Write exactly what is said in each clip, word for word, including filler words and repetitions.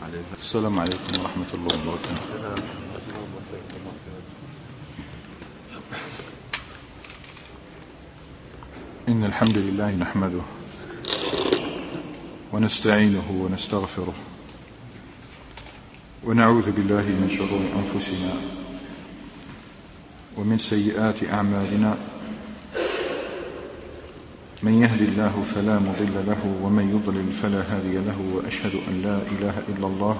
عليه. السلام عليكم ورحمة الله وبركاته. إن الحمد لله نحمده ونستعينه ونستغفره ونعوذ بالله من شرور أنفسنا ومن سيئات أعمالنا، من يهد الله فلا مضل له ومن يضلل فلا هادي له، وأشهد أن لا إله إلا الله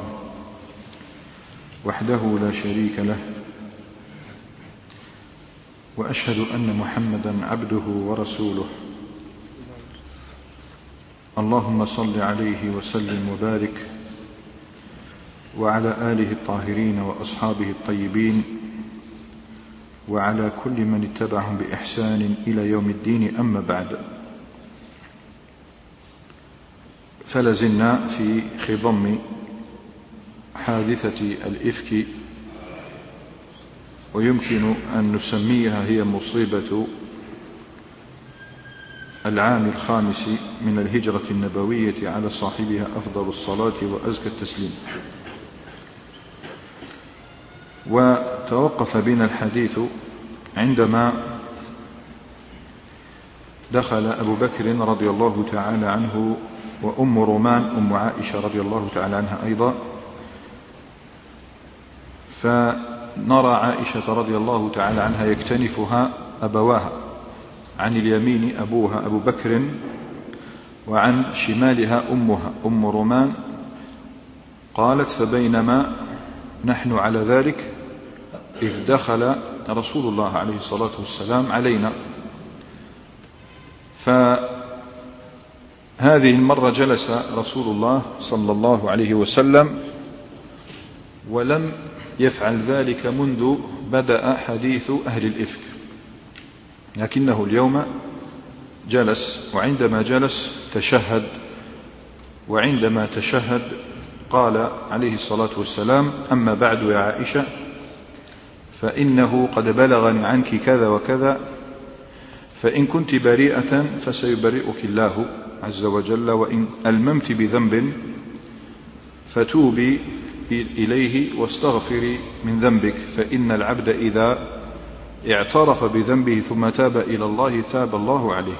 وحده لا شريك له، وأشهد أن محمدا عبده ورسوله. اللهم صل عليه وسلم وبارك وعلى آله الطاهرين وأصحابه الطيبين وعلى كل من اتبعهم بإحسان إلى يوم الدين. أما بعد، فلزلنا في خضم حادثة الإفك، ويمكن أن نسميها هي مصيبة العام الخامس من الهجرة النبوية على صاحبها أفضل الصلاة وأزكى التسليم. وتوقف بنا الحديث عندما دخل أبو بكر رضي الله تعالى عنه وأم رومان أم عائشة رضي الله تعالى عنها أيضا، فنرى عائشة رضي الله تعالى عنها يكتنفها أبواها، عن اليمين أبوها أبو بكر وعن شمالها أمها أم رومان. قالت: فبينما نحن على ذلك إذ دخل رسول الله عليه الصلاة والسلام علينا. فهذه المرة جلس رسول الله صلى الله عليه وسلم، ولم يفعل ذلك منذ بدأ حديث أهل الإفك، لكنه اليوم جلس، وعندما جلس تشهد، وعندما تشهد قال عليه الصلاة والسلام: أما بعد يا عائشة، فإنه قد بلغني عنك كذا وكذا، فإن كنت بريئة فسيبرئك الله عز وجل، وإن ألممت بذنب فتوبي إليه واستغفري من ذنبك، فإن العبد إذا اعترف بذنبه ثم تاب إلى الله تاب الله عليه.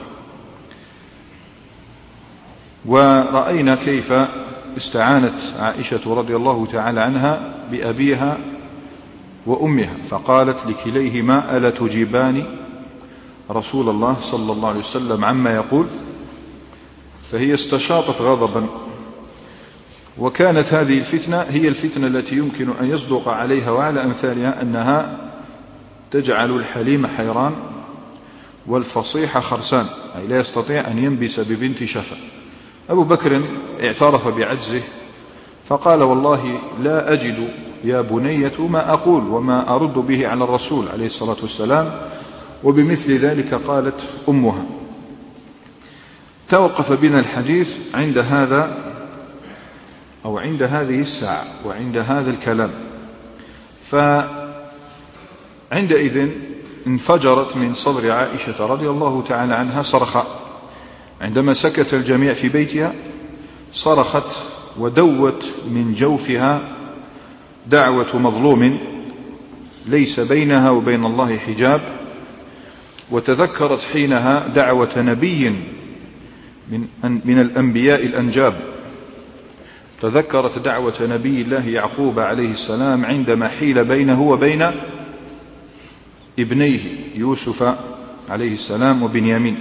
ورأينا كيف استعانت عائشة رضي الله تعالى عنها بأبيها وأمها، فقالت لكليهما: ألا تجيبان رسول الله صلى الله عليه وسلم عما يقول؟ فهي استشاطت غضبا. وكانت هذه الفتنة هي الفتنة التي يمكن أن يصدق عليها وعلى أمثالها أنها تجعل الحليم حيران والفصيح خرسان، أي لا يستطيع أن ينبس ببنت شفا. أبو بكر اعترف بعجزه فقال: والله لا أجد يا بنية ما أقول وما أرد به على الرسول عليه الصلاة والسلام. وبمثل ذلك قالت أمها. توقف بنا الحديث عند هذا أو عند هذه الساعة وعند هذا الكلام. فعندئذ انفجرت من صدر عائشة رضي الله تعالى عنها صرخة، عندما سكت الجميع في بيتها صرخت ودوت من جوفها دعوة مظلوم ليس بينها وبين الله حجاب، وتذكرت حينها دعوة نبي من, من الأنبياء الأنجاب، تذكرت دعوة نبي الله يعقوب عليه السلام عندما حيل بينه وبين ابنيه يوسف عليه السلام وبنيامين،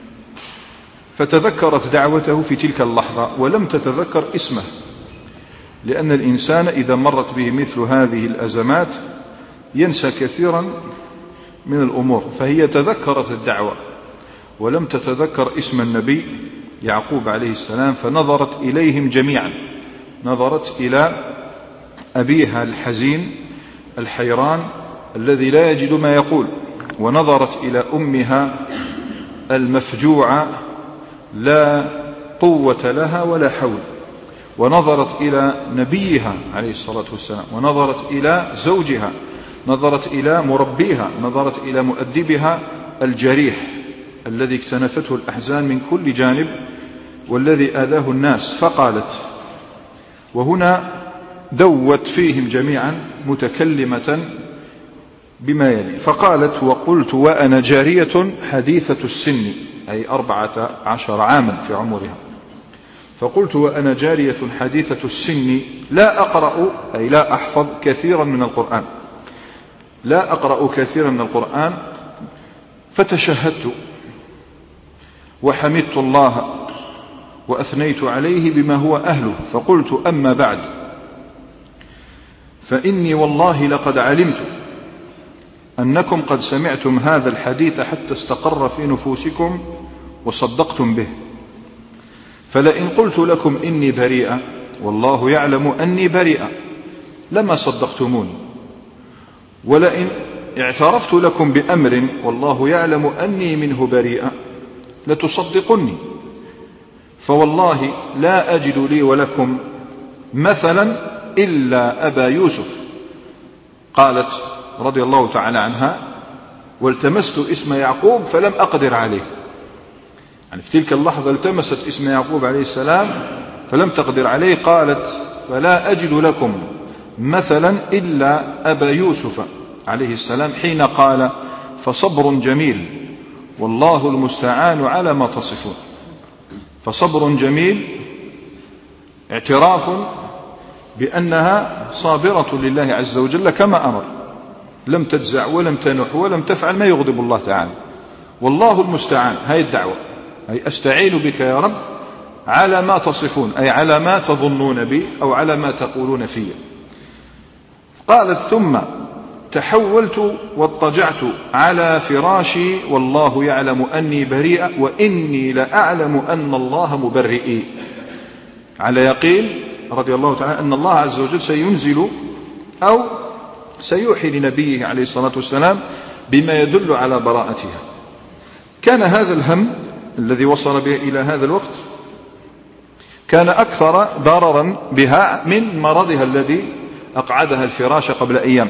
فتذكرت دعوته في تلك اللحظة ولم تتذكر اسمه، لأن الإنسان إذا مرت به مثل هذه الأزمات ينسى كثيرا من الأمور. فهي تذكرت الدعوة ولم تتذكر اسم النبي يعقوب عليه السلام، فنظرت إليهم جميعا، نظرت إلى أبيها الحزين الحيران الذي لا يجد ما يقول، ونظرت إلى أمها المفجوعة لا قوة لها ولا حول، ونظرت إلى نبيها عليه الصلاة والسلام، ونظرت إلى زوجها، نظرت إلى مربيها، نظرت إلى مؤدبها الجريح الذي اكتنفته الأحزان من كل جانب والذي آذاه الناس. فقالت، وهنا دوت فيهم جميعا متكلمة بما يلي، فقالت: وقلت وأنا جارية حديثة السن، أي أربعة عشر عاما في عمرها، فقلت وأنا جارية حديثة السن لا أقرأ، أي لا أحفظ كثيرا من القرآن، لا أقرأ كثيرا من القرآن، فتشهدت وحمدت الله وأثنيت عليه بما هو أهله، فقلت: أما بعد، فإني والله لقد علمت أنكم قد سمعتم هذا الحديث حتى استقر في نفوسكم وصدقتم به، فلئن قلت لكم إني بريئة والله يعلم أني بريئة لما صدقتموني، ولئن اعترفت لكم بأمر والله يعلم أني منه بريئة لتصدقني، فوالله لا أجد لي ولكم مثلا إلا أبا يوسف. قالت رضي الله تعالى عنها: والتمست اسم يعقوب فلم أقدر عليه، يعني في تلك اللحظة التمست اسم يعقوب عليه السلام فلم تقدر عليه. قالت: فلا أجد لكم مثلا إلا أبا يوسف عليه السلام حين قال: فصبر جميل والله المستعان على ما تصفون. فصبر جميل اعتراف بأنها صابرة لله عز وجل كما أمر، لم تجزع ولم تنح ولم تفعل ما يغضب الله تعالى. والله المستعان، هاي الدعوة، أي أستعين بك يا رب على ما تصفون، أي على ما تظنون بي أو على ما تقولون في. قالت: ثم تحولت واضطجعت على فراشي والله يعلم أني بريئة وإني لأعلم أن الله مبرئي، على يقين رضي الله تعالى أن الله عز وجل سينزل أو سيوحي لنبيه عليه الصلاة والسلام بما يدل على براءتها. كان هذا الهم الذي وصل به إلى هذا الوقت كان أكثر ضررا بها من مرضها الذي أقعدها الفراش قبل أيام،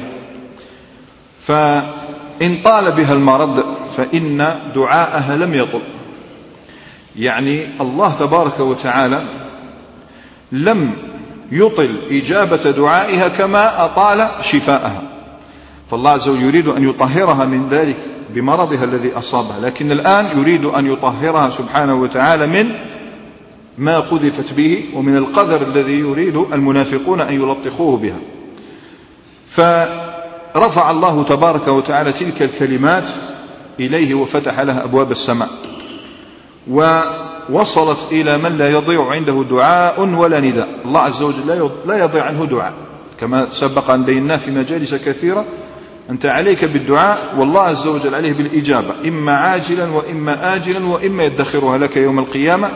فإن طال بها المرض فإن دعاءها لم يطل، يعني الله تبارك وتعالى لم يطل إجابة دعائها كما أطال شفاءها، فالله عز وجل يريد أن يطهرها من ذلك بمرضها الذي أصابها، لكن الآن يريد أن يطهرها سبحانه وتعالى من ما قذفت به ومن القدر الذي يريد المنافقون أن يلطخوه بها. فرفع الله تبارك وتعالى تلك الكلمات إليه وفتح لها أبواب السماء، ووصلت إلى من لا يضيع عنده دعاء ولا نداء. الله عز وجل لا يضيع عنه دعاء، كما سبق أن بينا في مجالس كثيرة، أنت عليك بالدعاء والله عز وجل عليه بالإجابة، إما عاجلا وإما آجلا وإما يدخرها لك يوم القيامة.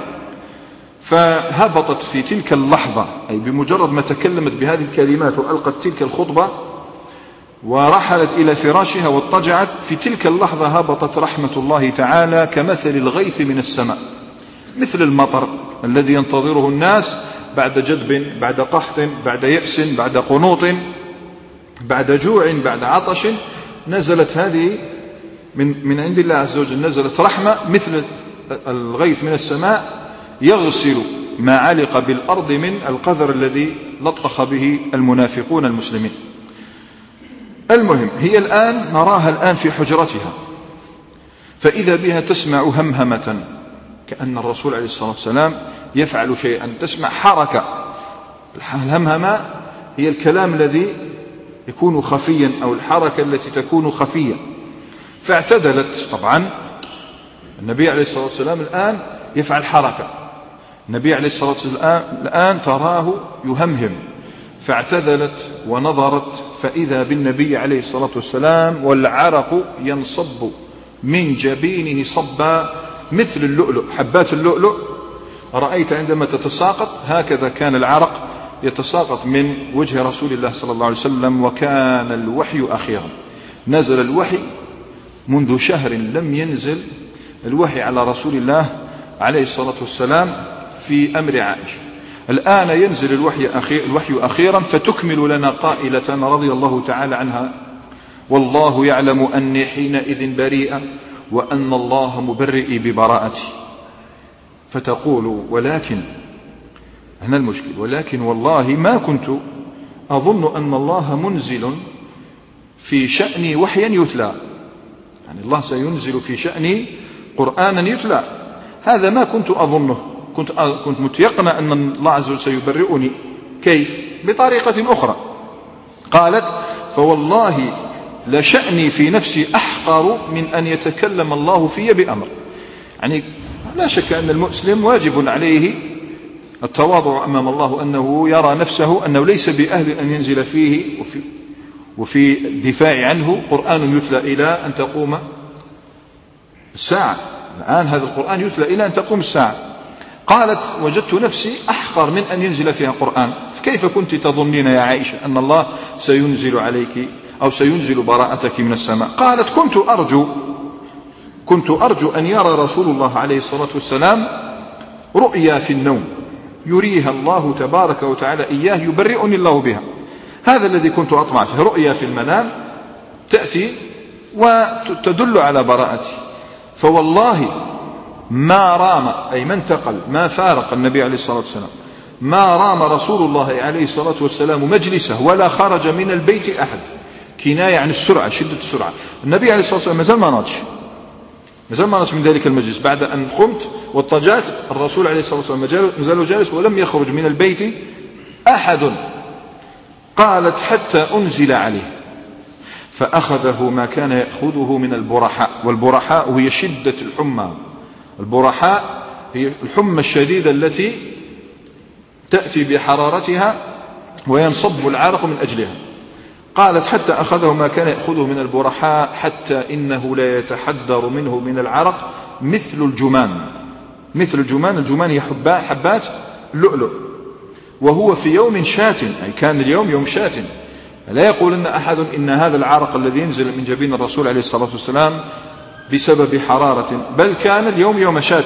فهبطت في تلك اللحظة، أي بمجرد ما تكلمت بهذه الكلمات وألقت تلك الخطبة ورحلت إلى فراشها واضطجعت، في تلك اللحظة هبطت رحمة الله تعالى كمثل الغيث من السماء، مثل المطر الذي ينتظره الناس بعد جدب، بعد قحط، بعد يأس، بعد قنوط، بعد جوع، بعد عطش. نزلت هذه من, من عند الله عز وجل، نزلت رحمة مثل الغيث من السماء يغسل ما علق بالأرض من القذر الذي لطخ به المنافقون المسلمين. المهم، هي الآن نراها الآن في حجرتها، فإذا بها تسمع همهمة كأن الرسول عليه الصلاة والسلام يفعل شيئا، تسمع حركة. الهمهمة هي الكلام الذي يكون خفيا أو الحركة التي تكون خفية. فاعتدلت، طبعا النبي عليه الصلاة والسلام الآن يفعل حركة، النبي عليه الصلاة والسلام الآن تراه يهمهم، فاعتدلت ونظرت فإذا بالنبي عليه الصلاة والسلام والعرق ينصب من جبينه صبا مثل اللؤلؤ، حبات اللؤلؤ رأيت عندما تتساقط هكذا كان العرق يتساقط من وجه رسول الله صلى الله عليه وسلم. وكان الوحي أخيرا، نزل الوحي منذ شهر لم ينزل الوحي على رسول الله عليه الصلاة والسلام في أمر عائشة، الآن ينزل الوحي, أخير الوحي أخيرا، فتكمل لنا قائلة رضي الله تعالى عنها: والله يعلم أني حينئذ بريئة وأن الله مبرئي ببراءتي. فتقول: ولكن، هنا المشكل، ولكن والله ما كنت أظن أن الله منزل في شأني وحيا يتلى، يعني الله سينزل في شأني قرآنا يتلى. هذا ما كنت أظنه، كنت كنت متيقن أن الله عز وجل سيبرئني. كيف؟ بطريقة أخرى. قالت: فوالله لشأني في نفسي أحقر من أن يتكلم الله في بأمر. يعني لا شك أن المسلم واجب عليه التواضع أمام الله، أنه يرى نفسه أنه ليس بأهل أن ينزل فيه وفي, وفي الدفاع عنه قرآن يتلى إلى أن تقوم الساعة. الآن هذا القرآن يتلى إلى أن تقوم الساعة. قالت: وجدت نفسي أحقر من أن ينزل فيها قرآن. فكيف كنت تظنين يا عائشة أن الله سينزل عليك أو سينزل براءتك من السماء؟ قالت: كنت أرجو كنت أرجو أن يرى رسول الله عليه الصلاة والسلام رؤيا في النوم يريها الله تبارك وتعالى إياه يبرئني الله بها. هذا الذي كنت أطمع فيه، رؤيا في المنام تأتي وتدل على براءتي. فوالله ما رام، أي ما انتقل، ما فارق النبي عليه الصلاة والسلام، ما رام رسول الله عليه الصلاة والسلام مجلسه ولا خرج من البيت أحد. كناية عن السرعة، شدة السرعة. النبي عليه الصلاة والسلام مازال ما ناضش مازال ما ناضش من ذلك المجلس. بعد أن قمت واضطجعت الرسول عليه الصلاة والسلام مازال جالس ولم يخرج من البيت أحد. قالت: حتى أنزل عليه فأخذه ما كان يأخذه من البرحاء. والبرحاء هي شدة الحمى. البرحاء هي الحمى الشديدة التي تأتي بحرارتها وينصب العرق من أجلها. قالت: حتى أخذه ما كان يأخذه من البرحاء حتى إنه لا يتحدر منه من العرق مثل الجمان. مثل الجمان، الجمان هي حبات لؤلؤ. وهو في يوم شات، أي كان اليوم يوم شات. لا يقول إن أحد إن هذا العرق الذي ينزل من جبين الرسول عليه الصلاة والسلام بسبب حرارة، بل كان اليوم يوم شات.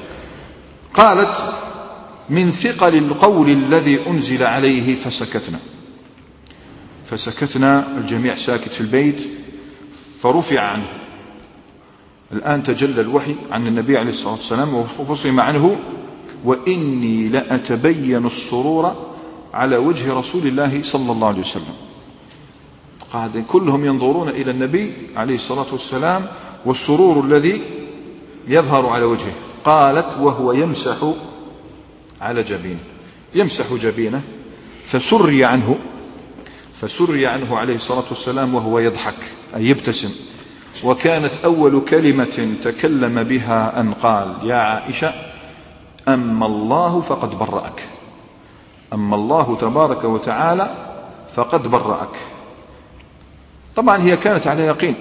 قالت: من ثقل القول الذي أنزل عليه فسكتنا. فسكتنا، الجميع ساكت في البيت، فرفع عنه. الآن تجلى الوحي عن النبي عليه الصلاة والسلام وفصم عنه. وإني لأتبين السرور على وجه رسول الله صلى الله عليه وسلم. قاعدين كلهم ينظرون إلى النبي عليه الصلاة والسلام والسرور الذي يظهر على وجهه. قالت: وهو يمسح على جبينه، يمسح جبينه. فسري عنه فسري عنه عليه الصلاة والسلام وهو يضحك، أي يبتسم. وكانت أول كلمة تكلم بها أن قال: يا عائشة، أما الله فقد برأك، أما الله تبارك وتعالى فقد برأك. طبعا هي كانت على يقين.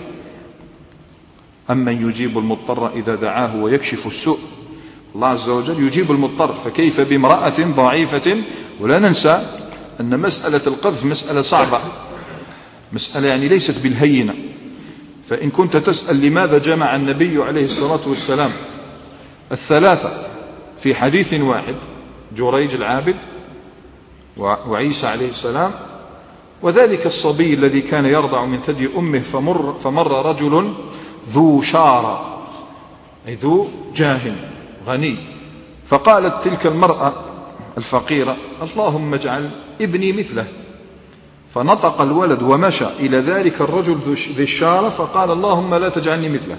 أمن يجيب المضطر إذا دعاه ويكشف السوء. الله عز وجل يجيب المضطر، فكيف بامرأة ضعيفة؟ ولا ننسى أن مسألة القذف مسألة صعبة، مسألة يعني ليست بالهينة. فإن كنت تسأل لماذا جمع النبي عليه الصلاة والسلام الثلاثة في حديث واحد، جريج العابد وعيسى عليه السلام وذلك الصبي الذي كان يرضع من ثدي أمه، فمر, فمر رجل ذو شارة، أي ذو جاه غني، فقالت تلك المرأة الفقيرة: اللهم اجعل ابني مثله. فنطق الولد ومشى إلى ذلك الرجل ذي الشارة فقال: اللهم لا تجعلني مثله.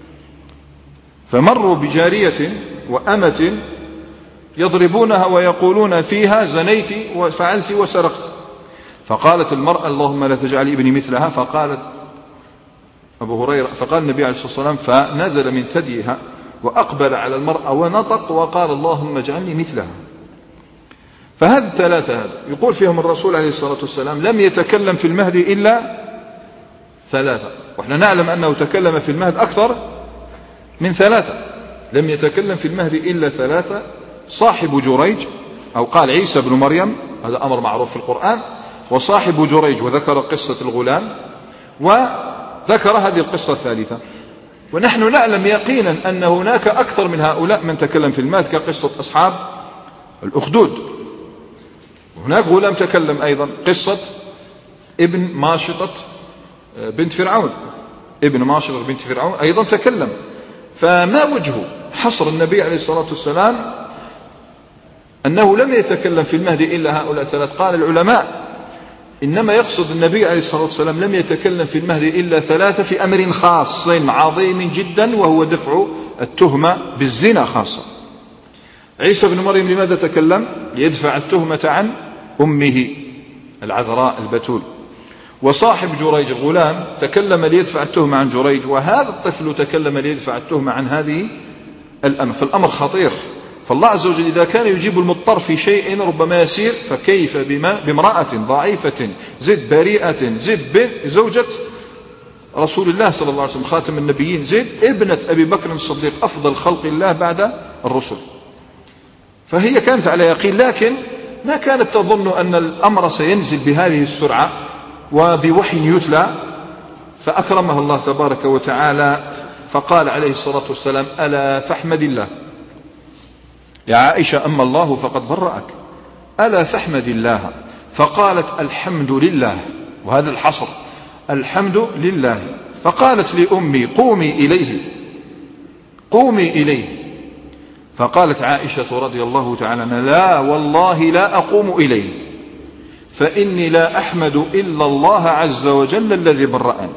فمروا بجارية وأمة يضربونها ويقولون فيها: زنيت وفعلت وسرقت. فقالت المرأة: اللهم لا تجعل ابني مثلها. فقالت أبو هريرة فقال النبي عليه الصلاة والسلام، فنزل من ثديها وأقبل على المرأة ونطق وقال: اللهم اجعلني مثلها. فهذه الثلاثة هذا يقول فيهم الرسول عليه الصلاة والسلام لم يتكلم في المهد إلا ثلاثة، وإحنا نعلم أنه تكلم في المهد أكثر من ثلاثة. لم يتكلم في المهد إلا ثلاثة: صاحب جريج، أو قال عيسى بن مريم، هذا أمر معروف في القرآن، وصاحب جريج، وذكر قصة الغلام، وذكر هذه القصة الثالثة. ونحن نعلم يقينا أن هناك أكثر من هؤلاء من تكلم في المهد، كقصة أصحاب الأخدود. هناك غلام تكلم أيضا، قصة ابن ماشطة بنت فرعون، ابن ماشطة بنت فرعون أيضا تكلم. فما وجه حصر النبي عليه الصلاة والسلام أنه لم يتكلم في المهد إلا هؤلاء الثلاث؟ قال العلماء إنما يقصد النبي عليه الصلاة والسلام لم يتكلم في المهر إلا ثلاثة في أمر خاص عظيم جدا، وهو دفع التهمة بالزنا خاصة. عيسى بن مريم لماذا تكلم؟ ليدفع التهمة عن أمه العذراء البتول. وصاحب جريج الغلام تكلم ليدفع التهمة عن جريج، وهذا الطفل تكلم ليدفع التهمة عن هذه الأمة. فالأمر خطير. فالله عز وجل إذا كان يجيب المضطر في شيء ربما يسير، فكيف بامرأة ضعيفة زد بريئة زد زوجة رسول الله صلى الله عليه وسلم خاتم النبيين، زد ابنة أبي بكر الصديق أفضل خلق الله بعد الرسل. فهي كانت على يقين، لكن ما كانت تظن أن الأمر سينزل بهذه السرعة وبوحي يتلى. فأكرمها الله تبارك وتعالى فقال عليه الصلاة والسلام: ألا فاحمد الله يا عائشة، أما الله فقد برأك، ألا فاحمد الله. فقالت: الحمد لله، وهذا الحصر، الحمد لله. فقالت لأمي: قومي إليه، قومي إليه. فقالت عائشة رضي الله تعالى عنها: لا والله لا أقوم إليه، فإني لا أحمد إلا الله عز وجل الذي برأني.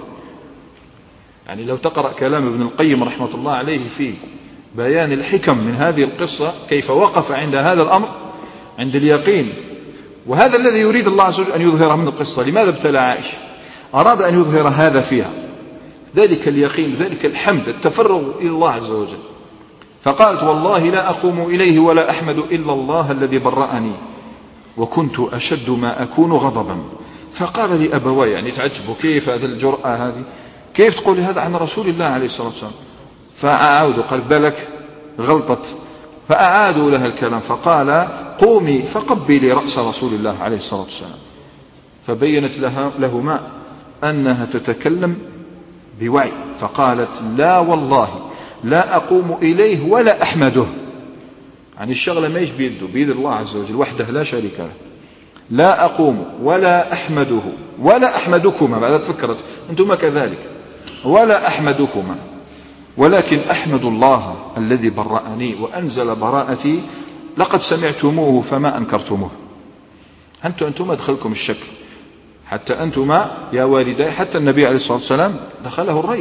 يعني لو تقرأ كلام ابن القيم رحمة الله عليه في بيان الحكم من هذه القصة، كيف وقف عند هذا الأمر، عند اليقين. وهذا الذي يريد الله عز وجل أن يظهره من القصة. لماذا ابتلى عائشة؟ أراد أن يظهر هذا فيها، ذلك اليقين، ذلك الحمد، التفرغ إلى الله عز وجل. فقالت: والله لا أقوم إليه ولا أحمد إلا الله الذي برأني، وكنت أشد ما أكون غضبا. فقال لي أبواي، يعني تعجبوا كيف هذا الجرأة هذه، كيف تقول هذا عن رسول الله عليه الصلاة والسلام؟ فأعادوا، قال: بلك غلطت. فأعادوا لها الكلام، فقال: قومي فقبلي رأس رسول الله عليه الصلاة والسلام. فبينت لها لهما أنها تتكلم بوعي، فقالت: لا والله لا أقوم إليه ولا أحمده. يعني الشغلة ما يش بيده، بيد الله عز وجل وحده لا شريك له. لا أقوم ولا أحمده ولا أحمدكما، بعد تفكرت أنتما كذلك، ولا أحمدكما، ولكن أحمد الله الذي برأني وأنزل براءتي، لقد سمعتموه فما أنكرتموه. أنتم أنتم أدخلكم الشك، حتى أنتما يا والدي، حتى النبي عليه الصلاة والسلام دخله الريب.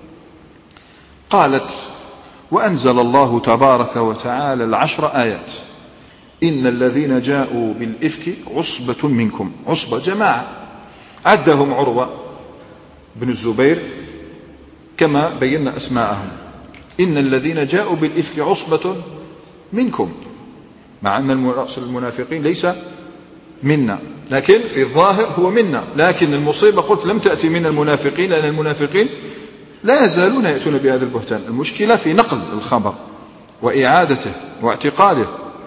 قالت: وأنزل الله تبارك وتعالى العشر آيات: إن الذين جاءوا بالإفك عصبة منكم. عصبة جماعة، عدهم عروة بن الزبير كما بينا أسماءهم. إن الذين جاءوا بالإفك عصبة منكم، مع أن المنافقين ليس منا، لكن في الظاهر هو منا. لكن المصيبة قلت لم تأتي من المنافقين، لأن المنافقين لا يزالون يأتون بهذا البهتان. المشكلة في نقل الخبر وإعادته واعتقاده.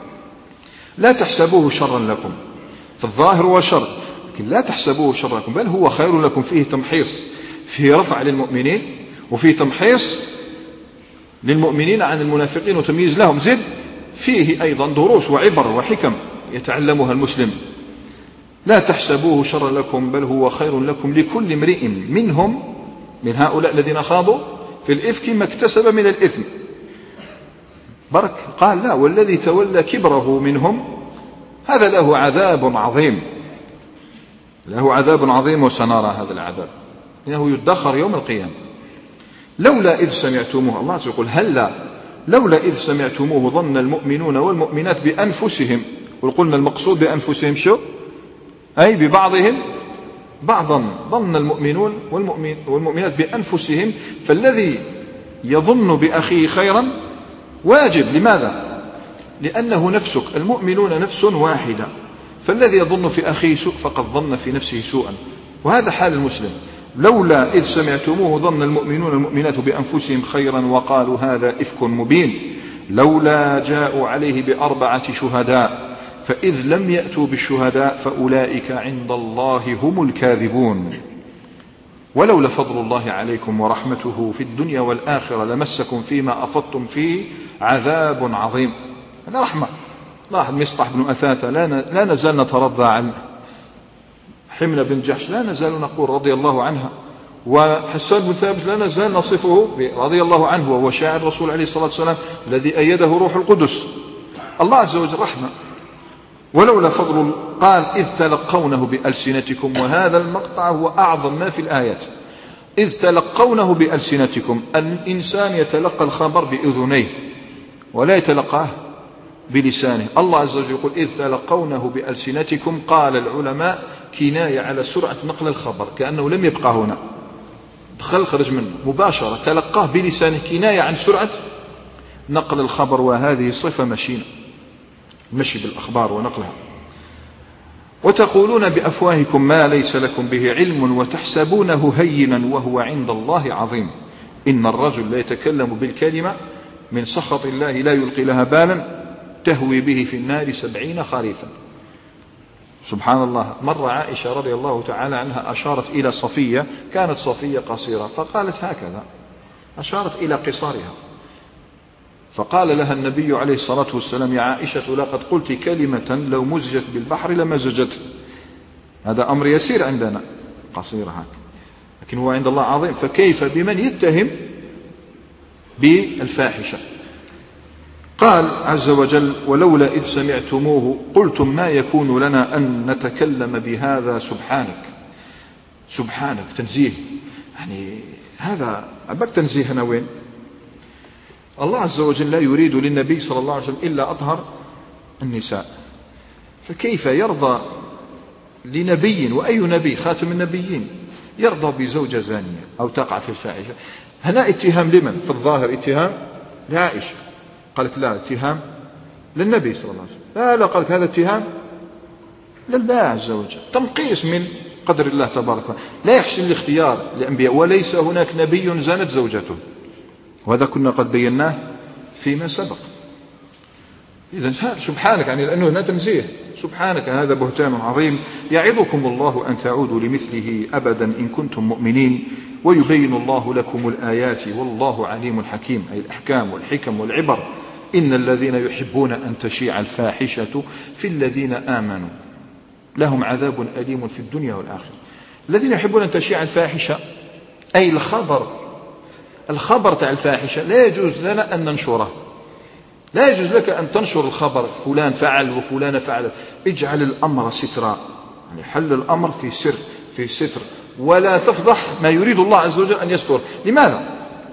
لا تحسبوه شرا لكم، في الظاهر هو شر، لكن لا تحسبوه شرا لكم، بل هو خير لكم. فيه تمحيص، فيه رفع للمؤمنين، وفيه تمحيص للمؤمنين عن المنافقين وتمييز لهم. زد فيه أيضا دروس وعبر وحكم يتعلمها المسلم. لا تحسبوه شرا لكم بل هو خير لكم، لكل امرئ منهم، من هؤلاء الذين خاضوا في الإفك، ما اكتسب من الإثم. برك قال: لا، والذي تولى كبره منهم هذا له عذاب عظيم، له عذاب عظيم، وسنرى هذا العذاب إنه يدخر يوم القيامة. لولا إذ سمعتموه، الله يقول: هلا لولا إذ سمعتموه ظن المؤمنون والمؤمنات بأنفسهم. وقلنا المقصود بأنفسهم شو؟ أي ببعضهم بعضا. ظن المؤمنون والمؤمن والمؤمنات بأنفسهم. فالذي يظن بأخيه خيرا واجب. لماذا؟ لأنه نفسك، المؤمنون نفس واحدة، فالذي يظن في أخيه سوء فقد ظن في نفسه سوءا، وهذا حال المسلم. لولا إذ سمعتموه ظن المؤمنون والمؤمنات بأنفسهم خيرا وقالوا هذا إفك مبين، لولا جاءوا عليه بأربعة شهداء فإذ لم يأتوا بالشهداء فأولئك عند الله هم الكاذبون. ولولا فضل الله عليكم ورحمته في الدنيا والآخرة لمسكم فيما أفضتم فيه عذاب عظيم. هذا رحمة. لاحظ مصطح بن أثاثة لا نزال نترضى عنه، حملة بن جحش لا نزال نقول رضي الله عنها، وحسان بن ثابت لا نزال نصفه رضي الله عنه، وهو شاعر الرسول عليه الصلاة والسلام الذي أيده روح القدس. الله عز وجل رحمة. ولولا فضل قال إذ تلقونه بألسنتكم، وهذا المقطع هو أعظم ما في الآيات. إذ تلقونه بألسنتكم، الإنسان يتلقى الخبر بأذنيه ولا يتلقاه بلسانه. الله عز وجل يقول إذ تلقونه بألسنتكم، قال العلماء كناية على سرعة نقل الخبر، كأنه لم يبقى هنا، دخل خرج منه مباشرة، تلقاه بلسانه، كناية عن سرعة نقل الخبر. وهذه صفة مشينة، مشي بالأخبار ونقلها. وتقولون بأفواهكم ما ليس لكم به علم وتحسبونه هينا وهو عند الله عظيم. إن الرجل لا يتكلم بالكلمة من سخط الله لا يلقي لها بالا تهوي به في النار سبعين خريفا. سبحان الله. مر عائشة رضي الله تعالى عنها أشارت إلى صفية، كانت صفية قصيرة، فقالت هكذا، أشارت إلى قصارها، فقال لها النبي عليه الصلاة والسلام يا عائشة لقد قلت كلمة لو مزجت بالبحر لمزجته. هذا أمر يسير عندنا، قصيرة هكذا، لكن هو عند الله عظيم. فكيف بمن يتهم بالفاحشة؟ قال عز وجل ولولا إذ سمعتموه قلتم ما يكون لنا أن نتكلم بهذا سبحانك. سبحانك تنزيه، يعني هذا أبك تنزيه هنا وين؟ الله عز وجل لا يريد للنبي صلى الله عليه وسلم إلا أطهر النساء، فكيف يرضى لنبي، وأي نبي خاتم النبيين، يرضى بزوجة زانية أو تقع في الفاحشة؟ هنا اتهام لمن؟ في الظاهر اتهام لعائشة، قالت لا اتهام للنبي صلى الله عليه وسلم، لا لا قالت هذا اتهام لله عز وجل، تنقيص من قدر الله تبارك وتعالى. لا يحسن الاختيار للأنبياء، وليس هناك نبي زانت زوجته، وهذا كنا قد بيناه فيما سبق. إذن سبحانك يعني لأنه هنا تنزيه، سبحانك هذا بهتان عظيم. يعظكم الله أن تعودوا لمثله أبدا إن كنتم مؤمنين ويبين الله لكم الآيات والله عليم حكيم، أي الأحكام والحكم والعبر. إن الذين يحبون أن تشيع الفاحشة في الذين آمنوا لهم عذاب أليم في الدنيا والآخرة. الذين يحبون أن تشيع الفاحشة أي الخبر، الخبر تاع الفاحشة لا يجوز لنا أن ننشره، لا يجوز لك أن تنشر الخبر فلان فعل وفلان فعل. اجعل الأمر سترا، يعني حل الأمر في سر في ستر، ولا تفضح ما يريد الله عز وجل أن يستر. لماذا؟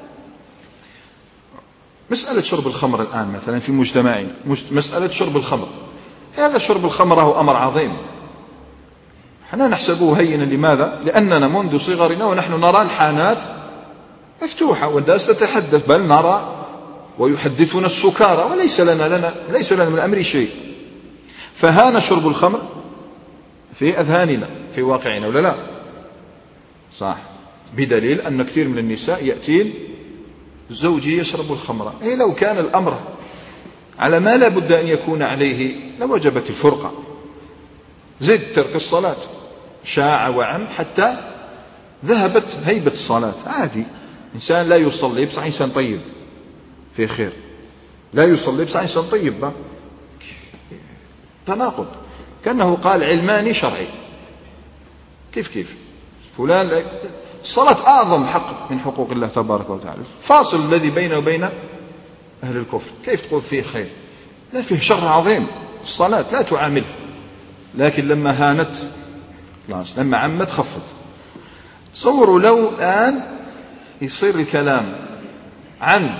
مسألة شرب الخمر الآن مثلا في مجتمعنا، مسألة شرب الخمر، هذا شرب الخمر هو أمر عظيم، احنا نحسبه هينا. لماذا؟ لأننا منذ صغرنا ونحن نرى الحانات مفتوحة والناس تتحدث، بل نرى ويحدثنا السكارى، وليس لنا, لنا ليس لنا من الأمر شيء. فهان شرب الخمر في أذهاننا في واقعنا ولا لا؟ صح. بدليل أن كثير من النساء يأتين زوجي يشرب الخمر. إيه لو كان الأمر على ما لا بد أن يكون عليه لوجبت الفرقة. زد ترك الصلاة شاع وعم حتى ذهبت هيبة الصلاة. عادي، إنسان لا يصلي بصح إنسان طيب في خير، لا يصلي بصح إنسان طيب با. تناقض، كأنه قال علماني شرعي. كيف كيف فلان الصلاة أعظم حق من حقوق الله تبارك وتعالى، فاصل الذي بينه وبين أهل الكفر. كيف تقول فيه خير؟ لا، فيه شر عظيم. الصلاة لا تعامله، لكن لما هانت خلاص، لما عمت خفت. تصوروا لو الآن يصير الكلام عن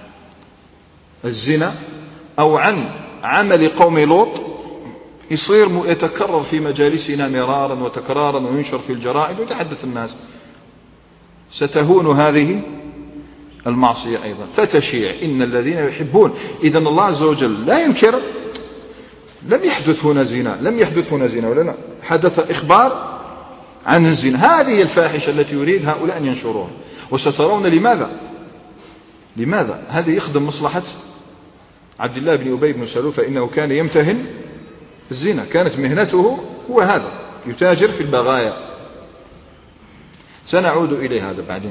الزنا أو عن عمل قوم لوط، يصير يتكرر في مجالسنا مرارا وتكرارا وينشر في الجرائد ويتحدث الناس، ستهون هذه المعصية أيضا فتشيع. إن الذين يحبون، إذن الله عز وجل لا ينكر، لم يحدث هنا زنا، لم يحدث هنا زنا ولا لا، حدث إخبار عن الزنا. هذه الفاحشة التي يريد هؤلاء أن ينشروها. وسترون لماذا لماذا هذا يخدم مصلحة عبد الله بن أبي بن سلول، فإنه كان يمتهن الزنا، كانت مهنته هو هذا، يتاجر في البغايا. سنعود إلى هذا بعدين.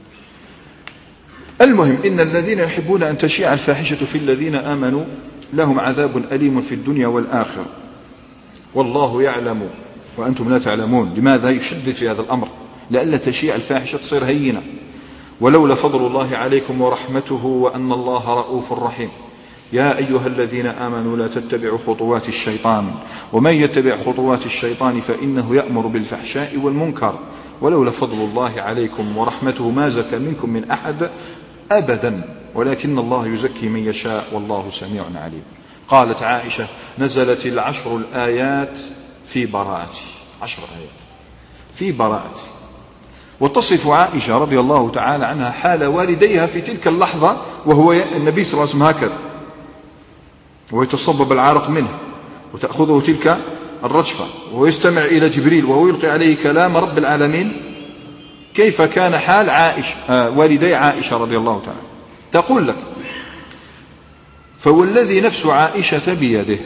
المهم، إن الذين يحبون أن تشيع الفاحشة في الذين آمنوا لهم عذاب أليم في الدنيا والآخرة والله يعلم وأنتم لا تعلمون. لماذا يشدد في هذا الأمر؟ لئلا تشيع الفاحشة تصير هينة. ولولا فضل الله عليكم ورحمته وأن الله رؤوف رحيم. يا أيها الذين آمنوا لا تتبعوا خطوات الشيطان ومن يتبع خطوات الشيطان فإنه يأمر بالفحشاء والمنكر ولولا فضل الله عليكم ورحمته ما زكى منكم من أحد أبدا ولكن الله يزكي من يشاء والله سميع عليم. قالت عائشة نزلت العشر الآيات في براءتي، عشر آيات في براءتي. وتصف عائشة رضي الله تعالى عنها حال والديها في تلك اللحظة وهو النبي صلى الله عليه وسلم هكذا ويتصبب العرق منه وتأخذه تلك الرجفة وهو يستمع إلى جبريل وهو يلقي عليه كلام رب العالمين. كيف كان حال عائشة آه والدي عائشة رضي الله تعالى. تقول لك فوالذي نفس عائشة بيده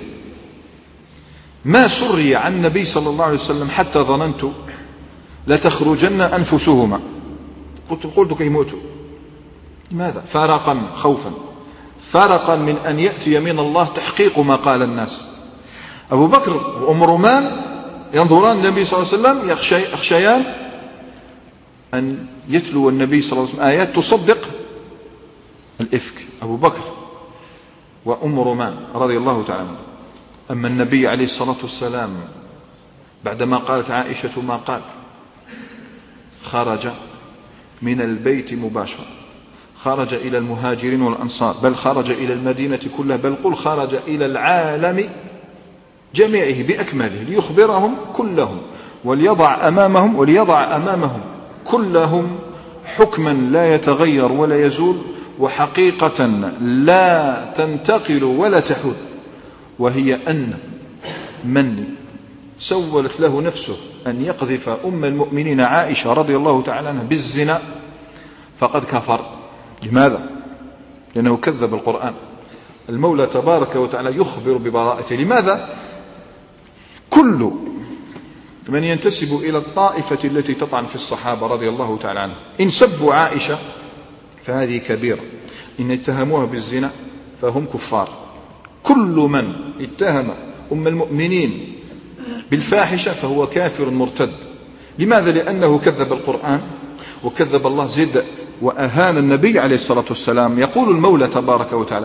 ما سري عن النبي صلى الله عليه وسلم حتى ظننت لتخرجن أنفسهما. قلت قلت كي موتوا. لماذا؟ فرقا خوفا، فرقا من أن يأتي من الله تحقيق ما قال الناس. أبو بكر وأم رومان ينظران النبي صلى الله عليه وسلم يخشي يخشيان أن يتلو النبي صلى الله عليه وسلم آيات تصدق الإفك. أبو بكر وأم رومان رضي الله تعالى عنه. أما النبي عليه الصلاة والسلام بعدما قالت عائشة ما قال خرج من البيت مباشرة، خرج إلى المهاجرين والأنصار، بل خرج إلى المدينة كلها، بل قل خرج إلى العالم جميعه بأكمله ليخبرهم كلهم وليضع أمامهم وليضع أمامهم كلهم حكما لا يتغير ولا يزول وحقيقة لا تنتقل ولا تحول، وهي أن من سولت له نفسه أن يقذف أم المؤمنين عائشة رضي الله تعالى عنها بالزنا فقد كفر. لماذا؟ لأنه كذب القرآن. المولى تبارك وتعالى يخبر ببراءته. لماذا؟ كل من ينتسب إلى الطائفة التي تطعن في الصحابة رضي الله تعالى عنها إن سبوا عائشة فهذه كبيرة، إن اتهموها بالزنا فهم كفار. كل من اتهم أم المؤمنين بالفاحشة فهو كافر مرتد. لماذا؟ لأنه كذب القرآن وكذب الله زد وأهان النبي عليه الصلاة والسلام. يقول المولى تبارك وتعالى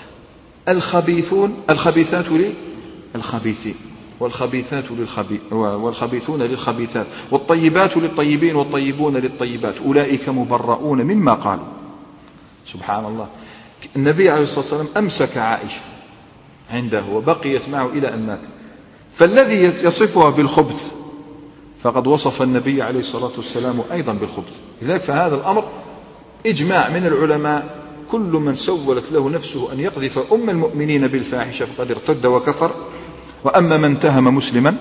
الخبيثون الخبيثات للخبيثين والخبيثات للخبي والخبيثون للخبيثات والطيبات للطيبين والطيبون للطيبات أولئك مبرؤون مما قالوا. سبحان الله. النبي عليه الصلاة والسلام أمسك عائشة عنده وبقيت معه إلى أن مات. فالذي يصفها بالخبث فقد وصف النبي عليه الصلاة والسلام أيضا بالخبث. لذلك فهذا الأمر إجماع من العلماء، كل من سولت له نفسه أن يقذف أم المؤمنين بالفاحشة فقد ارتد وكفر. وأما من اتهم مسلما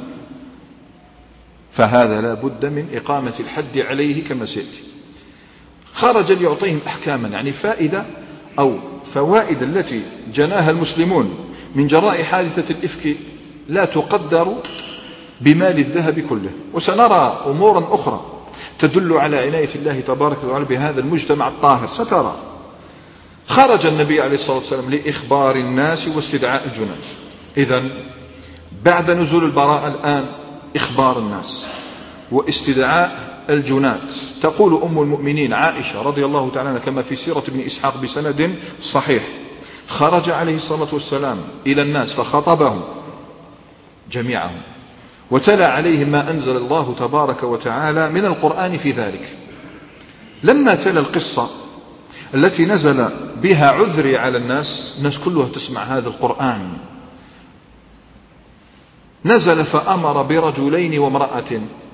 فهذا لا بد من إقامة الحد عليه كما سيأتي. خرج ليعطيهم أحكاما، يعني فائدة أو فوائد التي جناها المسلمون من جراء حادثة الإفك لا تقدر بمال الذهب كله. وسنرى أمورا أخرى تدل على عناية الله تبارك وتعالى بهذا المجتمع الطاهر. سترى خرج النبي عليه الصلاة والسلام لإخبار الناس واستدعاء الجنات. إذن بعد نزول البراءة الآن إخبار الناس واستدعاء الجنات. تقول أم المؤمنين عائشة رضي الله تعالى عنها كما في سيرة ابن إسحاق بسند صحيح خرج عليه الصلاة والسلام إلى الناس فخطبهم جميعهم وتلا عليهم ما أنزل الله تبارك وتعالى من القرآن في ذلك. لما تلا القصة التي نزل بها عذري على الناس، الناس كلها تسمع هذا القرآن، نزل فأمر برجلين وامرأة.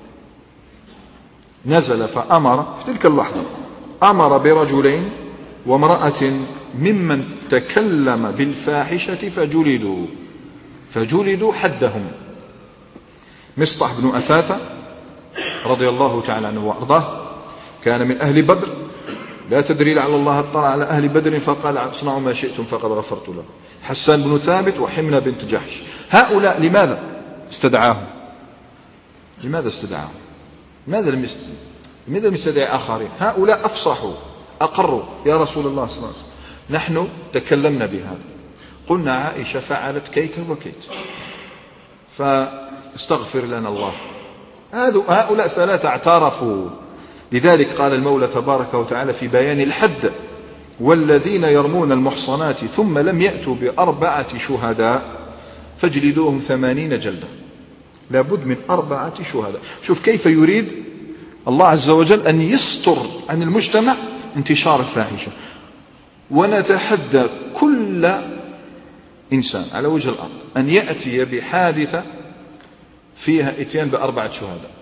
نزل فأمر في تلك اللحظة أمر برجلين وامرأة ممن تكلم بالفاحشة فجلدوا فجلدوا حدهم. مصطح بن أثاثة رضي الله تعالى عنه وأرضاه كان من أهل بدر. لا تدري لعل الله اطلع على أهل بدر فقال اصنعوا ما شئتم فقد غفرت له. حسان بن ثابت وحمنة بنت جحش. هؤلاء لماذا استدعاهم؟ لماذا استدعاهم؟ ماذا لم لماذا لم يستدعي آخرين؟ هؤلاء أفصحوا أقروا يا رسول الله صلى الله عليه وسلم نحن تكلمنا بهذا. قلنا عائشة فعلت كيت وكيت فاستغفر لنا الله. هؤلاء ثلاثة اعترفوا. لذلك قال المولى تبارك وتعالى في بيان الحد والذين يرمون المحصنات ثم لم يأتوا بأربعة شهداء فاجلدوهم ثمانين جلدة. لابد من أربعة شهداء. شوف كيف يريد الله عز وجل أن يستر عن المجتمع انتشار الفاحشة. ونتحدى كل إنسان على وجه الأرض أن يأتي بحادثة فيها اتيان بأربعة شهداء.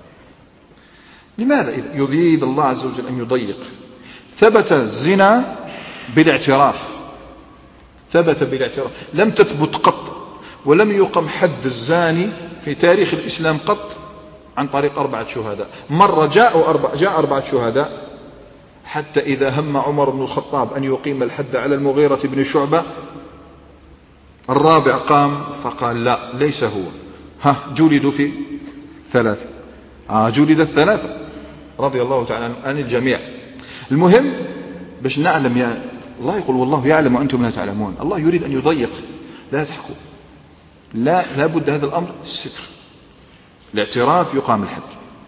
لماذا؟ إذا يريد الله عز وجل أن يضيق. ثبت الزنا بالاعتراف، ثبت بالاعتراف، لم تثبت قط ولم يقم حد الزاني في تاريخ الإسلام قط عن طريق أربعة شهداء. مرة جاءوا أربع جاء أربعة شهداء حتى إذا هم عمر بن الخطاب أن يقيم الحد على المغيرة بن شعبة الرابع قام فقال لا ليس هو، ها جلدوا في ثلاثة، آه جلد الثلاثة رضي الله تعالى عن الجميع. المهم باش نعلم يا الله يقول والله يعلم وأنتم لا تعلمون. الله يريد أن يضيق، لا تحكوا، لا لابد هذا الأمر الستر، الاعتراف يقام الحد.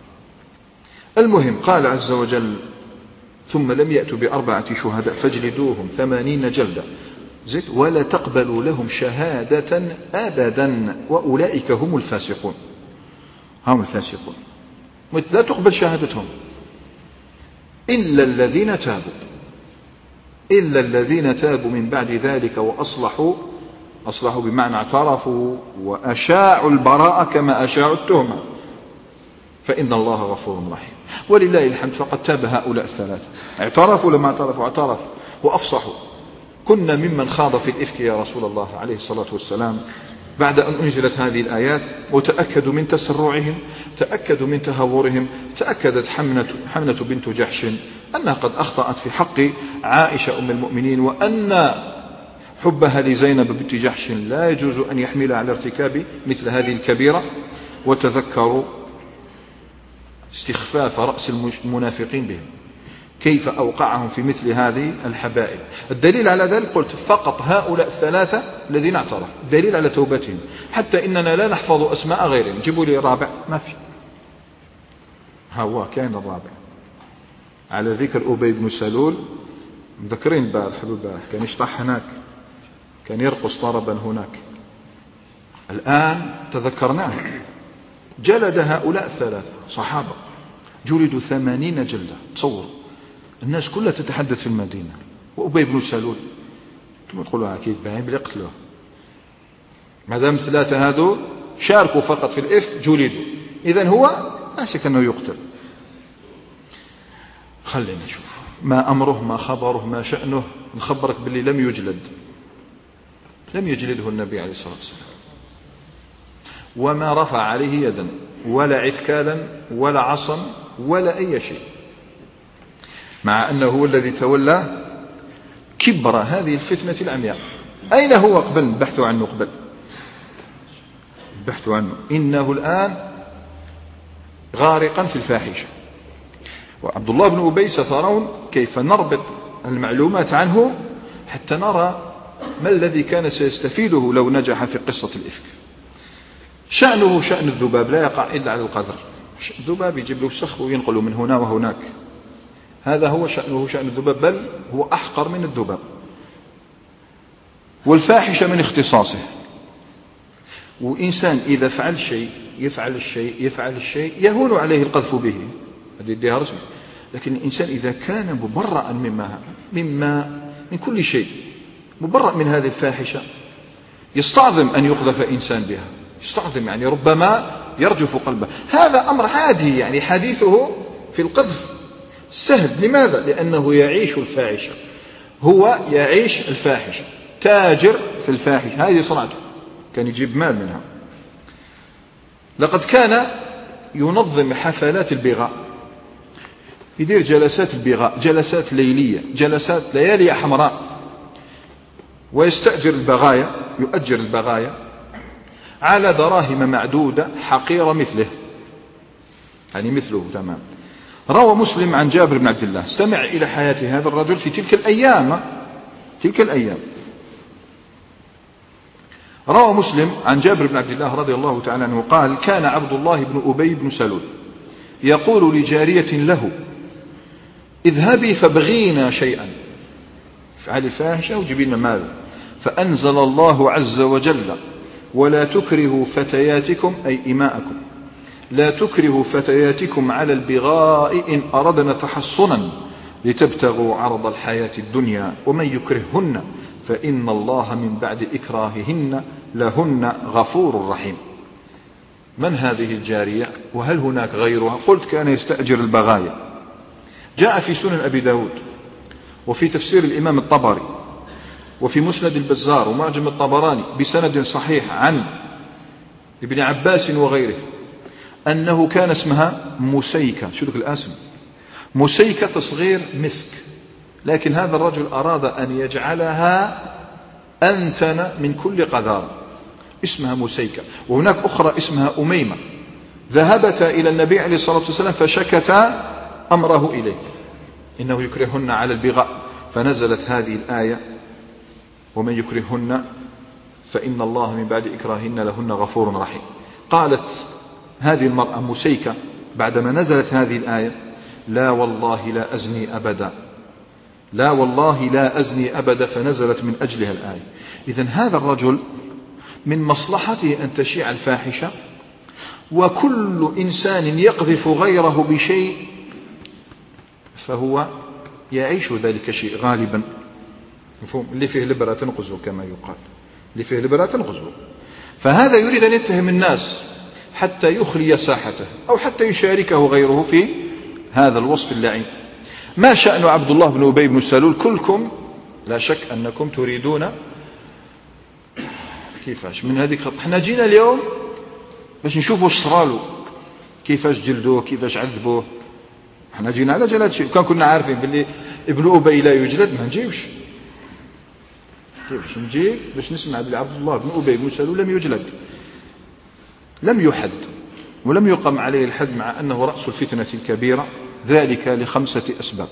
المهم قال عز وجل ثم لم يأتوا بأربعة شهداء فاجلدوهم ثمانين جلدة زيت ولا تقبلوا لهم شهادة أبدا وأولئك هم الفاسقون. هم الفاسقون لا تقبل شهادتهم إلا الذين تابوا، إلا الذين تابوا من بعد ذلك وأصلحوا. أصلحوا بمعنى اعترفوا وأشاعوا البراءة كما أشاعوا التهمة، فإن الله غفور رحيم. ولله الحمد فقد تاب هؤلاء الثلاثة، اعترفوا لما اعترفوا اعترفوا وأفصحوا. كنا ممن خاض في الإفك يا رسول الله عليه الصلاة والسلام بعد أن أنزلت هذه الآيات، وتأكدوا من تسرعهم، تأكدوا من تهورهم. تأكدت حمنة, حمنة بنت جحش أنها قد أخطأت في حق عائشة أم المؤمنين، وأن حبها لزينب بنت جحش لا يجوز أن يحمل على ارتكاب مثل هذه الكبيرة. وتذكروا استخفاف رأس المنافقين بهم، كيف أوقعهم في مثل هذه الحبائل. الدليل على ذلك قلت فقط هؤلاء الثلاثة الذين اعترفوا، دليل على توبتهم، حتى إننا لا نحفظ أسماء غيرهم. جيبوا لي رابع، ما في. ها هو كان الرابع على ذكر أبي بن سلول، مذكرين البارح البارح كان يشطح هناك، كان يرقص طربا هناك، الآن تذكرناه. جلد هؤلاء الثلاثة صحابة، جلدوا ثمانين جلدة. تصور الناس كلها تتحدث في المدينة، وأبي بن سلول ثم تقولوا أكيد باين بلي قتلوه، ما دام ثلاثة هذو شاركوا فقط في الإفك جلدوا، إذن هو لا شك أنه يقتل. خلينا نشوف ما أمره ما خبره ما شأنه. نخبرك باللي لم يجلد، لم يجلده النبي عليه الصلاة والسلام، وما رفع عليه يدا ولا عثكالا ولا عصا ولا أي شيء، مع أنه هو الذي تولى كبر هذه الفتنة العمياء. أين هو قبل؟ بحثوا عنه قبل، بحثوا عنه. إنه الآن غارقا في الفاحشة. وعبد الله بن أبي سترون كيف نربط المعلومات عنه حتى نرى ما الذي كان سيستفيده لو نجح في قصة الإفك. شأنه شأن الذباب، لا يقع إلا على القدر. الذباب يجيب له السخ وينقله من هنا وهناك، هذا هو شأنه شأن الذباب، بل هو أحقر من الذباب. والفاحشة من اختصاصه. وإنسان إذا فعل شيء يفعل الشيء يفعل الشيء يهون عليه القذف به، هذه اديها رسمي. لكن الإنسان إذا كان مبرأ مما مما من كل شيء، مبرأ من هذه الفاحشة، يستعظم أن يقذف إنسان بها، يستعظم، يعني ربما يرجف قلبه. هذا أمر عادي، يعني حديثه في القذف سهل. لماذا؟ لأنه يعيش الفاحشة، هو يعيش الفاحشة، تاجر في الفاحشة، هذه صنعته، كان يجيب مال منها. لقد كان ينظم حفلات البغاء، يدير جلسات البغاء، جلسات ليلية، جلسات ليالي حمراء، ويستأجر البغايا، يؤجر البغايا على دراهم معدودة حقيرة مثله، يعني مثله تمام. روى مسلم عن جابر بن عبد الله، استمع إلى حياة هذا الرجل في تلك الأيام، تلك الأيام. روى مسلم عن جابر بن عبد الله رضي الله تعالى عنه قال: كان عبد الله بن أبي بن سلول يقول لجارية له: اذهبي فابغينا شيئا افعلي فاحشة وجيبي لنا مال. فأنزل الله عز وجل: ولا تكرهوا فتياتكم أي إماءكم، لا تكرهوا فتياتكم على البغاء إن أردنا تحصنا لتبتغوا عرض الحياة الدنيا ومن يكرههن فإن الله من بعد إكراههن لهن غفور رحيم. من هذه الجارية وهل هناك غيرها؟ قلت كان يستأجر البغايا. جاء في سنن أبي داود وفي تفسير الإمام الطبري وفي مسند البزار ومعجم الطبراني بسند صحيح عن ابن عباس وغيره أنه كان اسمها مسيكة. شو ذلك الاسم؟ مسيكة تصغير مسك، لكن هذا الرجل أراد أن يجعلها أنتن من كل قذارة، اسمها مسيكة. وهناك أخرى اسمها أميمة، ذهبتا إلى النبي عليه الصلاة والسلام فشكتا أمره إليه إنه يكرههن على البغاء، فنزلت هذه الآية: ومن يكرههن فإن الله من بعد إكراههن لهن غفور رحيم. قالت هذه المرأة مسيكة بعدما نزلت هذه الآية: لا والله لا أزني أبدا، لا والله لا أزني أبدا، فنزلت من أجلها الآية. إذن هذا الرجل من مصلحته أن تشيع الفاحشة، وكل إنسان يقذف غيره بشيء فهو يعيش ذلك الشيء غالبا. مفهوم؟ اللي فيه لبرة تنقزه كما يقال، اللي فيه لبرة تنقزه. فهذا يريد أن يتهم الناس حتى يخلي ساحته أو حتى يشاركه غيره في هذا الوصف اللعين. ما شأن عبد الله بن أبي بن سلول؟ كلكم لا شك أنكم تريدون كيفاش من هذه الخط. احنا جينا اليوم باش نشوفوا صرالو، كيفاش جلدوه، كيفاش عذبوه. احنا جينا على جلد شيء. كان كنا عارفين باللي ابن أبي لا يجلد ما نجيوش، باش نجي باش نسمع بلي عبد الله بن أبي بن سلول لم يجلد، لم يحد ولم يقم عليه الحد مع أنه رأس الفتنة الكبيرة. ذلك لخمسة أسباب،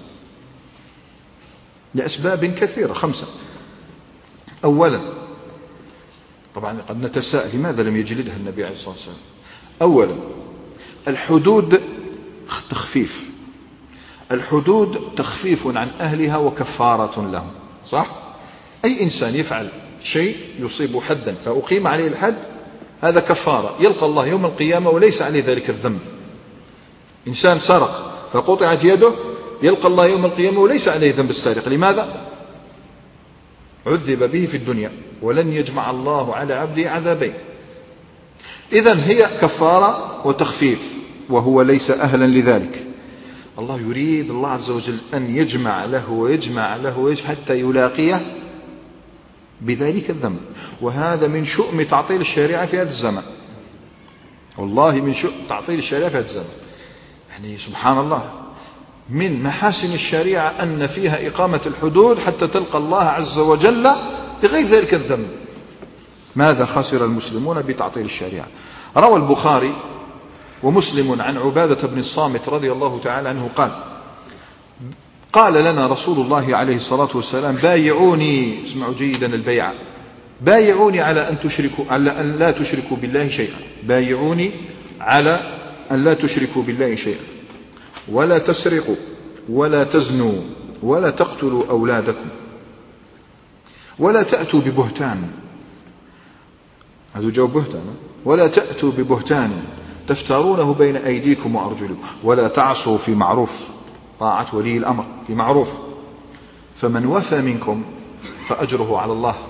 لأسباب كثيرة خمسة. أولا، طبعا قد نتساءل لماذا لم يجلدها النبي عليه الصلاة والسلام. أولا، الحدود تخفيف، الحدود تخفيف عن أهلها وكفارة لهم، صح؟ أي إنسان يفعل شيء يصيب حدا فأقيم عليه الحد، هذا كفارة، يلقى الله يوم القيامة وليس عليه ذلك الذنب. إنسان سرق فقطعت يده، يلقى الله يوم القيامة وليس عليه ذنب السارق. لماذا؟ عذب به في الدنيا ولن يجمع الله على عبده عذابين. إذن هي كفارة وتخفيف، وهو ليس أهلا لذلك. الله يريد الله عز وجل أن يجمع له ويجمع له ويجمع حتى يلاقيه بذلك الذنب. وهذا من شؤم تعطيل الشريعة في هذا الزمن، والله من شؤم تعطيل الشريعة في هذا الزمن. يعني سبحان الله، من محاسن الشريعة أن فيها إقامة الحدود حتى تلقى الله عز وجل بغير ذلك الذنب. ماذا خسر المسلمون بتعطيل الشريعة؟ روى البخاري ومسلم عن عبادة بن الصامت رضي الله تعالى عنه قال: قال لنا رسول الله عليه الصلاة والسلام: بايعوني، اسمعوا جيدا البيعة، بايعوني على أن تشركوا على أن لا تشركوا بالله شيئا، بايعوني على أن لا تشركوا بالله شيئا، ولا تسرقوا، ولا تزنوا، ولا تقتلوا أولادكم، ولا تأتوا ببهتان، هذا جواب بهتان، ولا تأتوا ببهتان تفترونه بين أيديكم وأرجلكم، ولا تعصوا في معروف، طاعة ولي الأمر في معروف، فمن وفى منكم فأجره على الله،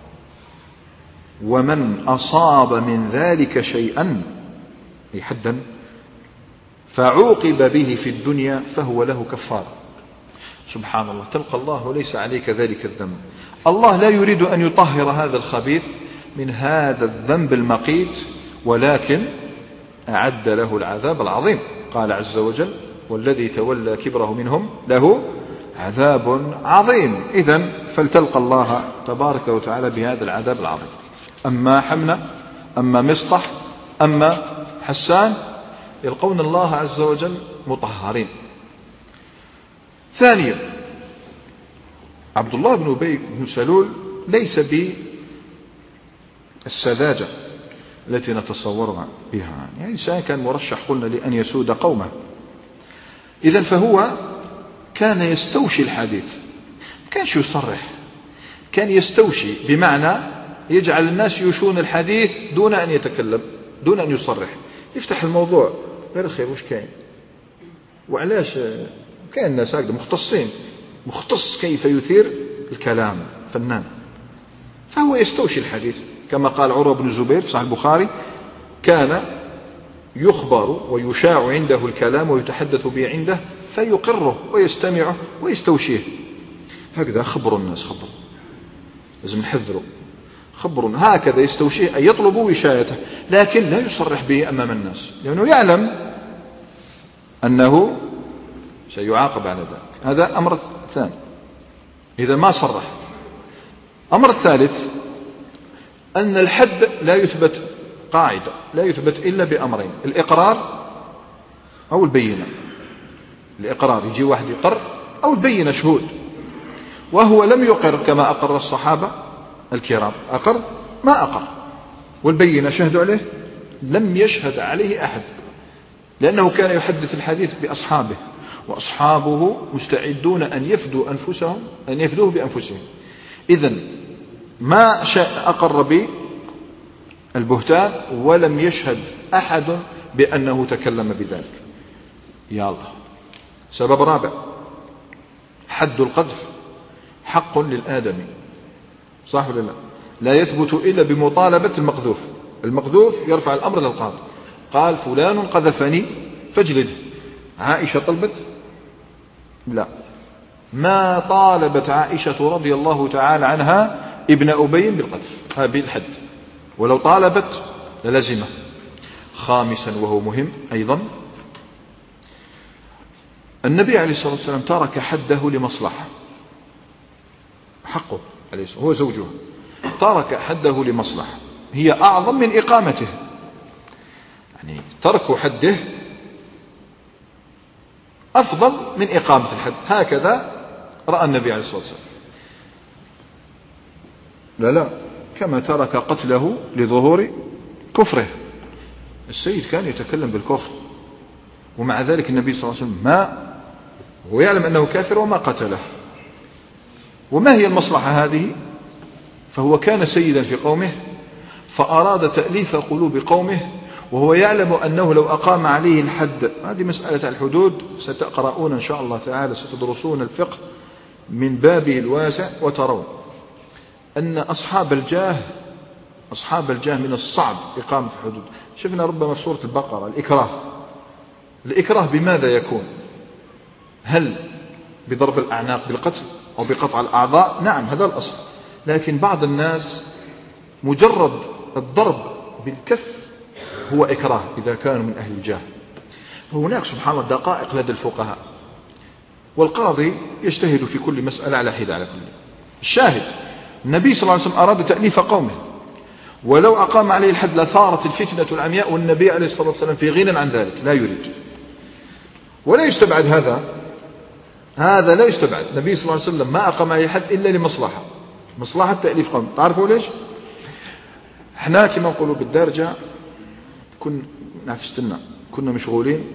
ومن أصاب من ذلك شيئا أي حدا فعوقب به في الدنيا فهو له كفارة. سبحان الله، تلقى الله وليس عليك ذلك الذنب. الله لا يريد أن يطهر هذا الخبيث من هذا الذنب المقيت، ولكن أعد له العذاب العظيم. قال عز وجل: والذي تولى كبره منهم له عذاب عظيم. إذن فلتلقى الله تبارك وتعالى بهذا العذاب العظيم. أما حمنة، أما مصطح، أما حسان يلقون الله عز وجل مطهرين. ثانيا، عبد الله بن أبي بن سلول ليس بالسذاجة التي نتصورها بها، يعني إنسان كان مرشح قلنا لأن يسود قومه. إذن فهو كان يستوشي الحديث، كانش يصرح، كان يستوشي، بمعنى يجعل الناس يشون الحديث دون أن يتكلم، دون أن يصرح، يفتح الموضوع غير خير وش كاين وعلاش كاين الناس هكذا مختصين، مختص كيف يثير الكلام، فنان. فهو يستوشي الحديث كما قال عروة بن الزبير في صحيح البخاري: كان يخبر ويشاع عنده الكلام ويتحدث به عنده فيقره ويستمعه ويستوشيه. هكذا خبروا الناس، خبروا، لازم نحذروا، خبروا هكذا يستوشيه، أي يطلب وشايته، لكن لا يصرح به أمام الناس، لأنه يعلم أنه سيعاقب على ذلك. هذا أمر ثاني إذا ما صرح. أمر الثالث أن الحد لا يثبت، قاعدة لا يثبت إلا بأمرين: الإقرار أو البينة. الإقرار يجي واحد يقر، أو البينة شهود، وهو لم يقر كما أقر الصحابة الكرام، أقر ما أقر، والبينة شهدوا عليه لم يشهد عليه أحد، لأنه كان يحدث الحديث بأصحابه، وأصحابه مستعدون أن يفدوا أنفسهم، أن يفدوه بأنفسهم. إذن ما شاء أقر بالبهتان ولم يشهد أحد بأنه تكلم بذلك. يا الله. سبب رابع: حد القذف حق للآدمي، صح ولا لا؟ لا يثبت إلا بمطالبة المقذوف. المقذوف يرفع الأمر للقاضي، قال فلان قذفني فاجلده. عائشة طلبت؟ لا، ما طالبت عائشة رضي الله تعالى عنها ابن أبي بالقذف بالحد، ولو طالبت للزمه. خامسا وهو مهم أيضا: النبي عليه الصلاة والسلام ترك حده لمصلحة، حقه عليه الصلاة، هو زوجه، ترك حده لمصلحة هي أعظم من إقامته، يعني ترك حده أفضل من إقامة الحد، هكذا رأى النبي عليه الصلاة والسلام. لا لا، كما ترك قتله لظهور كفره. السيد كان يتكلم بالكفر، ومع ذلك النبي صلى الله عليه وسلم ما هو يعلم أنه كافر وما قتله. وما هي المصلحة هذه؟ فهو كان سيدا في قومه فأراد تأليف قلوب قومه، وهو يعلم أنه لو أقام عليه الحد، هذه مسألة الحدود ستقرؤون إن شاء الله تعالى، ستدرسون الفقه من بابه الواسع وترون أن أصحاب الجاه أصحاب الجاه من الصعب إقامة الحدود. شفنا ربما في سورة البقرة الإكراه. الإكراه بماذا يكون؟ هل بضرب الأعناق بالقتل أو بقطع الأعضاء؟ نعم، هذا الأصل. لكن بعض الناس مجرد الضرب بالكف هو إكراه إذا كانوا من أهل الجاه. فهناك سبحان الله دقائق لدى الفقهاء، والقاضي يجتهد في كل مسألة على حدة. على كل الشاهد النبي صلى الله عليه وسلم أراد تأليف قومه، ولو أقام عليه الحد لثارت الفتنة العمياء، والنبي عليه الصلاة والسلام في غنى عن ذلك، لا يريد. ولا يستبعد هذا هذا لا يستبعد. النبي صلى الله عليه وسلم ما أقام عليه الحد إلا لمصلحة، مصلحة تأليف قوم. تعرفوا ليش؟ احنا كما نقولوا بالدارجة كنا نافستنا، كنا مشغولين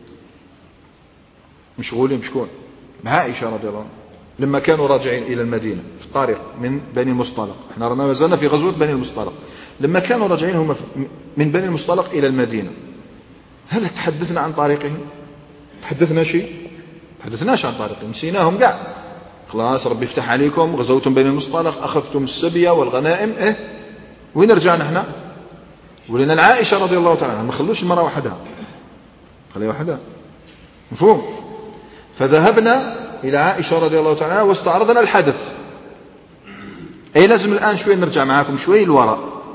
مشغولين بشكون؟ بعائشة رضي الله عنها، لما كانوا راجعين إلى المدينة في الطريق من بني المصطلق. احنا رانا ما زلنا في غزوة بني المصطلق. لما كانوا راجعين هم من بني المصطلق إلى المدينة، هل تحدثنا عن طريقهم؟ تحدثنا شيء؟ تحدثناش عن طريقهم، نسيناهم قاع. خلاص ربي يفتح عليكم، غزوتم بني المصطلق، أخذتم السبية والغنائم، إيه وين رجعنا احنا؟ ولنا العائشة رضي الله تعالى عنها، ما خلوش المرأة وحدها، خليها وحدها، مفهوم؟ فذهبنا إلى عائشة رضي الله تعالى عنها واستعرضنا الحدث. أي لازم الآن شوي نرجع معاكم شوي الوراء.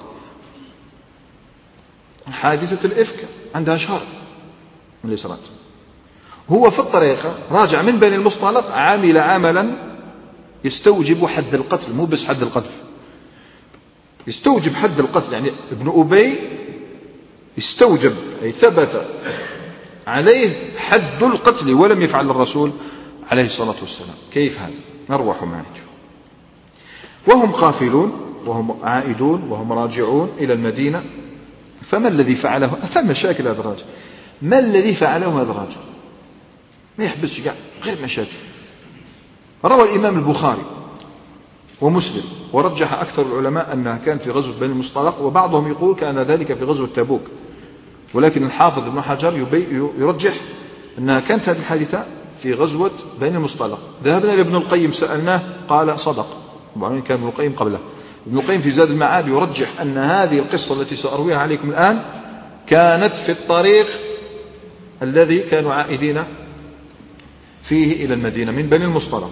حادثة الإفك عندها شهر من الإسرات، هو في الطريقة راجع من بني المصطلق، عامل عملا يستوجب حد القتل، مو بس حد القذف، يستوجب حد القتل. يعني ابن أبي استوجب، أي ثبت عليه حد القتل ولم يفعل الرسول عليه الصلاة والسلام. كيف هذا؟ نروح معك. وهم قافلون وهم عائدون وهم راجعون إلى المدينة، فما الذي فعله؟ أتى مشاكل هذا الرجل. ما الذي فعله هذا الرجل؟ ما يحبسش قاع غير مشاكل. روى الإمام البخاري ومسلم، ورجح أكثر العلماء أنها كان في غزوة بني المصطلق، وبعضهم يقول كان ذلك في غزوة تبوك، ولكن الحافظ ابن حجر يرجح أنها كانت هذه الحادثة في غزوة بني المصطلق. ذهبنا لابن القيم سألناه قال صدق، طبعا كان ابن القيم قبله. ابن القيم في زاد المعاد يرجح أن هذه القصة التي سأرويها عليكم الآن كانت في الطريق الذي كانوا عائدين فيه إلى المدينة من بني المصطلق.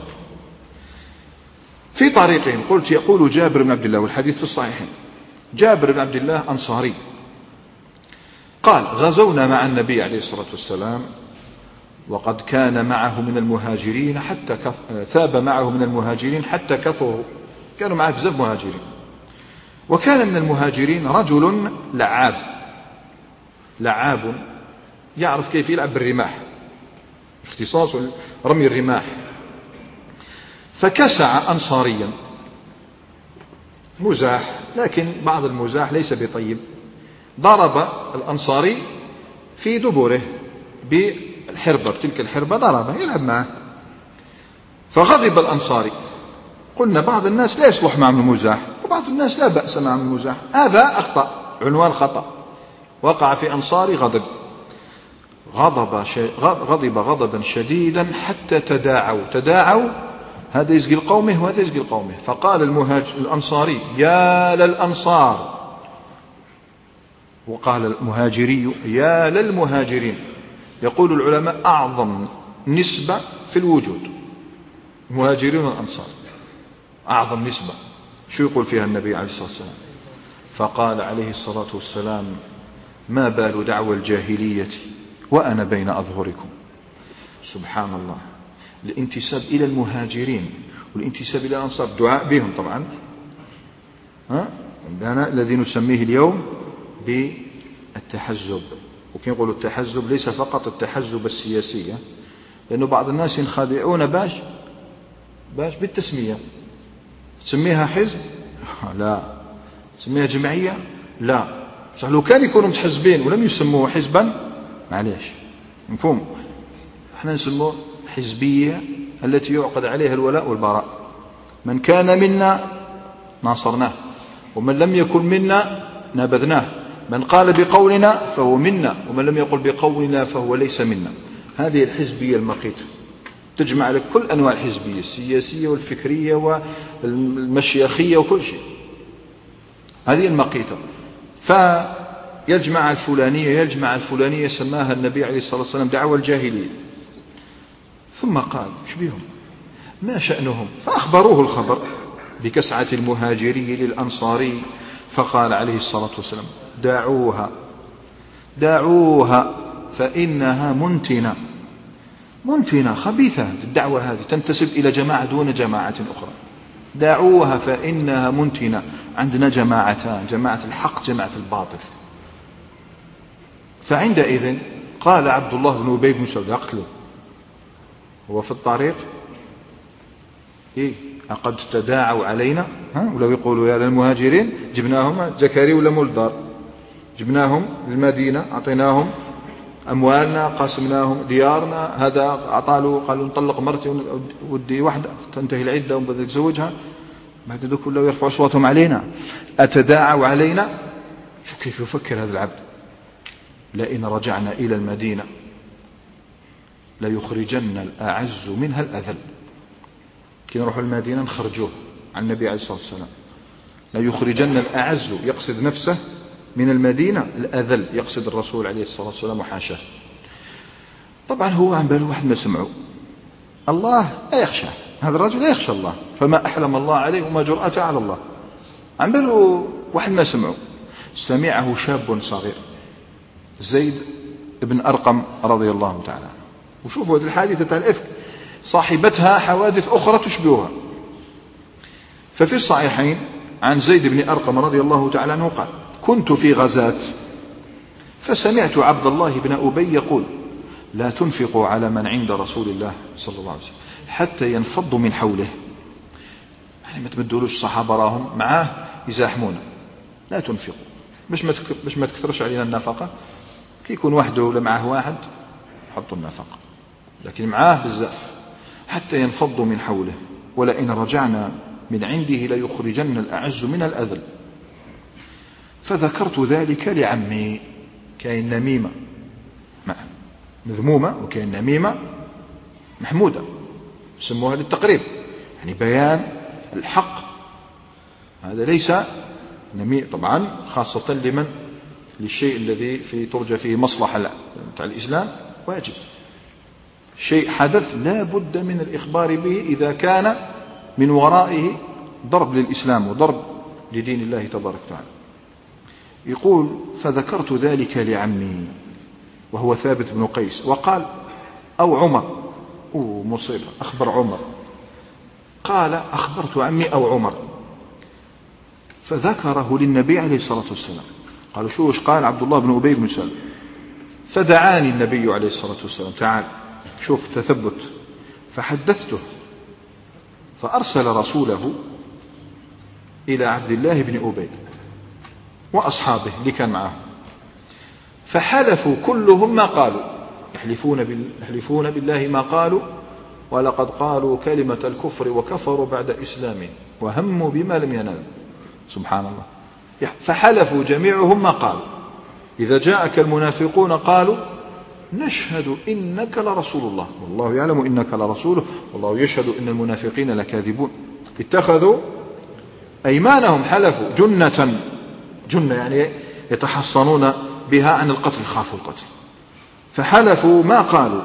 في طريقهم قلت يقول جابر بن عبد الله، والحديث في الصحيحين، جابر بن عبد الله أنصاري قال غزونا مع النبي عليه الصلاة والسلام وقد كان معه من المهاجرين حتى كف... ثاب معه من المهاجرين حتى كثروا، كانوا معه بزاف مهاجرين. وكان من المهاجرين رجل لعاب، لعاب يعرف كيف يلعب بالرماح، اختصاص رمي الرماح. فكسع أنصاريا، مزاح، لكن بعض المزاح ليس بطيب، ضرب الأنصاري في دبره بالحربة، بتلك الحربة ضربه يلعب معه، فغضب الأنصاري. قلنا بعض الناس لا يصلح معهم المزاح، وبعض الناس لا بأس معهم المزاح، هذا أخطأ، عنوان خطأ، وقع في أنصاري غضب غضب غضب غضبا شديدا حتى تداعوا تداعوا هذا يسقي قومه وهذا يسقي قومه. فقال المهاجر الأنصاري يا للأنصار، وقال المهاجري يا للمهاجرين. يقول العلماء أعظم نسبة في الوجود المهاجرين والأنصار، أعظم نسبة. شو يقول فيها النبي عليه الصلاة والسلام؟ فقال عليه الصلاة والسلام ما بال دعوى الجاهلية وأنا بين أظهركم. سبحان الله، الانتساب إلى المهاجرين والانتساب إلى الأنصار دعاء بهم طبعا، ها؟ الذي نسميه اليوم بالتحزب. وكي يقولوا التحزب ليس فقط التحزب السياسي، لأنه بعض الناس ينخدعون باش باش بالتسمية، تسميها حزب لا، تسميها جمعية لا. صح لو كان يكونوا متحزبين ولم يسموه حزبا معليش مفهوم، احنا نسموه حزبية التي يعقد عليها الولاء والبراء، من كان منا ناصرناه ومن لم يكن منا نابذناه، من قال بقولنا فهو منا ومن لم يقل بقولنا فهو ليس منا. هذه الحزبية المقيتة تجمع لك كل أنواع الحزبية السياسية والفكرية والمشيخية وكل شيء، هذه المقيتة. فيجمع الفلانية يجمع الفلانية سماها النبي عليه الصلاة والسلام دعوة الجاهلية. ثم قال ايش بهم ما شأنهم؟ فأخبروه الخبر بكسعة المهاجري للأنصاري، فقال عليه الصلاة والسلام دعوها دعوها فإنها منتنة، منتنة خبيثة الدعوة هذه، تنتسب إلى جماعة دون جماعة أخرى. دعوها فإنها منتنة. عندنا جماعتان، جماعة الحق جماعة الباطل. فعندئذ قال عبد الله بن أبي بن سلول اقتله، هو في الطريق إيه أقد تداعوا علينا، ها؟ ولو يقولوا يا للمهاجرين جبناهم زكريا ولا مولدار، جبناهم للمدينة أعطيناهم أموالنا قاسمناهم ديارنا، هذا أعطاله قالوا نطلق مرتي ودي واحدة تنتهي العدة وبدأ يتزوجها، بعد ذلك كله يرفعوا أصواتهم علينا، أتداعوا علينا. شو كيف يفكر هذا العبد؟ لئن رجعنا إلى المدينة ليخرجن الأعز منها الأذل. كي نروح المدينة نخرجوه عن النبي عليه الصلاة والسلام. ليخرجن الأعز يقصد نفسه من المدينة، الأذل يقصد الرسول عليه الصلاة والسلام وحاشاه. طبعا هو عن باله واحد ما سمعه، الله لا يخشى، هذا الرجل لا يخشى الله، فما أحلم الله عليه وما جرأته على الله. عن باله واحد ما سمعه. سمعه شاب صغير زيد بن أرقم رضي الله تعالى. وشوفوا هذه الحادثة الإفك صاحبتها حوادث أخرى تشبهها. ففي الصحيحين عن زيد بن أرقم رضي الله تعالى عنه قال كنت في غزاة فسمعت عبد الله بن أبي يقول لا تنفقوا على من عند رسول الله صلى الله عليه وسلم حتى ينفضوا من حوله. يعني ما تمدولوش الصحابة راهم معاه يزاحمونه، لا تنفقوا باش ما باش ما تكثرش علينا النفقة. كي يكون وحده ولا معه واحد حطوا النفقة، لكن معاه بزاف حتى ينفضوا من حوله. ولئن رجعنا من عنده ليخرجن الأعز من الأذل. فذكرت ذلك لعمي. كاين نميمة مذمومة وكاين نميمة محمودة، سموها للتقريب، يعني بيان الحق. هذا ليس نميمة طبعا، خاصة لمن للشيء الذي في ترجى فيه مصلحة تاع الإسلام واجب. شيء حدث لا بد من الإخبار به إذا كان من ورائه ضرب للإسلام وضرب لدين الله تبارك وتعالى. يقول فذكرت ذلك لعمي وهو ثابت بن قيس، وقال أو عمر، أوه مصيبة، أخبر عمر، قال أخبرت عمي أو عمر، فذكره للنبي عليه الصلاة والسلام. قالوا شو وش قال عبد الله بن أبي بن سلول؟ فدعاني النبي عليه الصلاة والسلام، تعال شوف تثبت، فحدثته، فأرسل رسوله إلى عبد الله بن أبي وأصحابه اللي كان معه، فحلفوا كلهم ما قالوا، يحلفون, بال... يحلفون بالله ما قالوا، ولقد قالوا كلمة الكفر وكفروا بعد إسلامهم وهموا بما لم ينالوا. سبحان الله. فحلفوا جميعهم ما قالوا. إذا جاءك المنافقون قالوا نشهد إنك لرسول الله والله يعلم إنك لرسوله والله يشهد إن المنافقين لكاذبون. اتخذوا أيمانهم، حلفوا جنة، جنة يعني يتحصنون بها عن القتل، خافوا القتل، فحلفوا ما قالوا.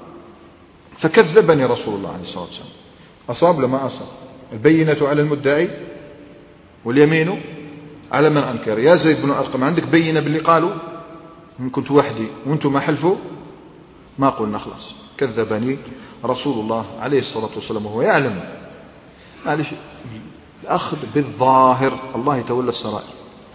فكذبني رسول الله عليه الصلاة والسلام. أصاب لما أصاب، البينة على المدعي واليمين على من أنكر. يا زيد بن أرقم عندك بينة باللي قالوا؟ إن كنت وحدي وأنتم ما حلفوا ما قلنا خلاص. كذبني رسول الله عليه الصلاة والسلام وهو يعلم. معلش الأخذ بالظاهر، الله يتولى السرائر.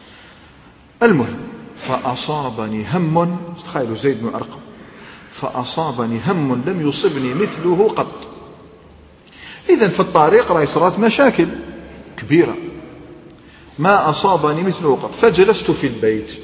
المهم فأصابني هم، تخيلوا زيد بن أرقم، فأصابني هم لم يصبني مثله قط. إذن في الطريق رأي صارت مشاكل كبيرة، ما أصابني مثله قط. فجلست في البيت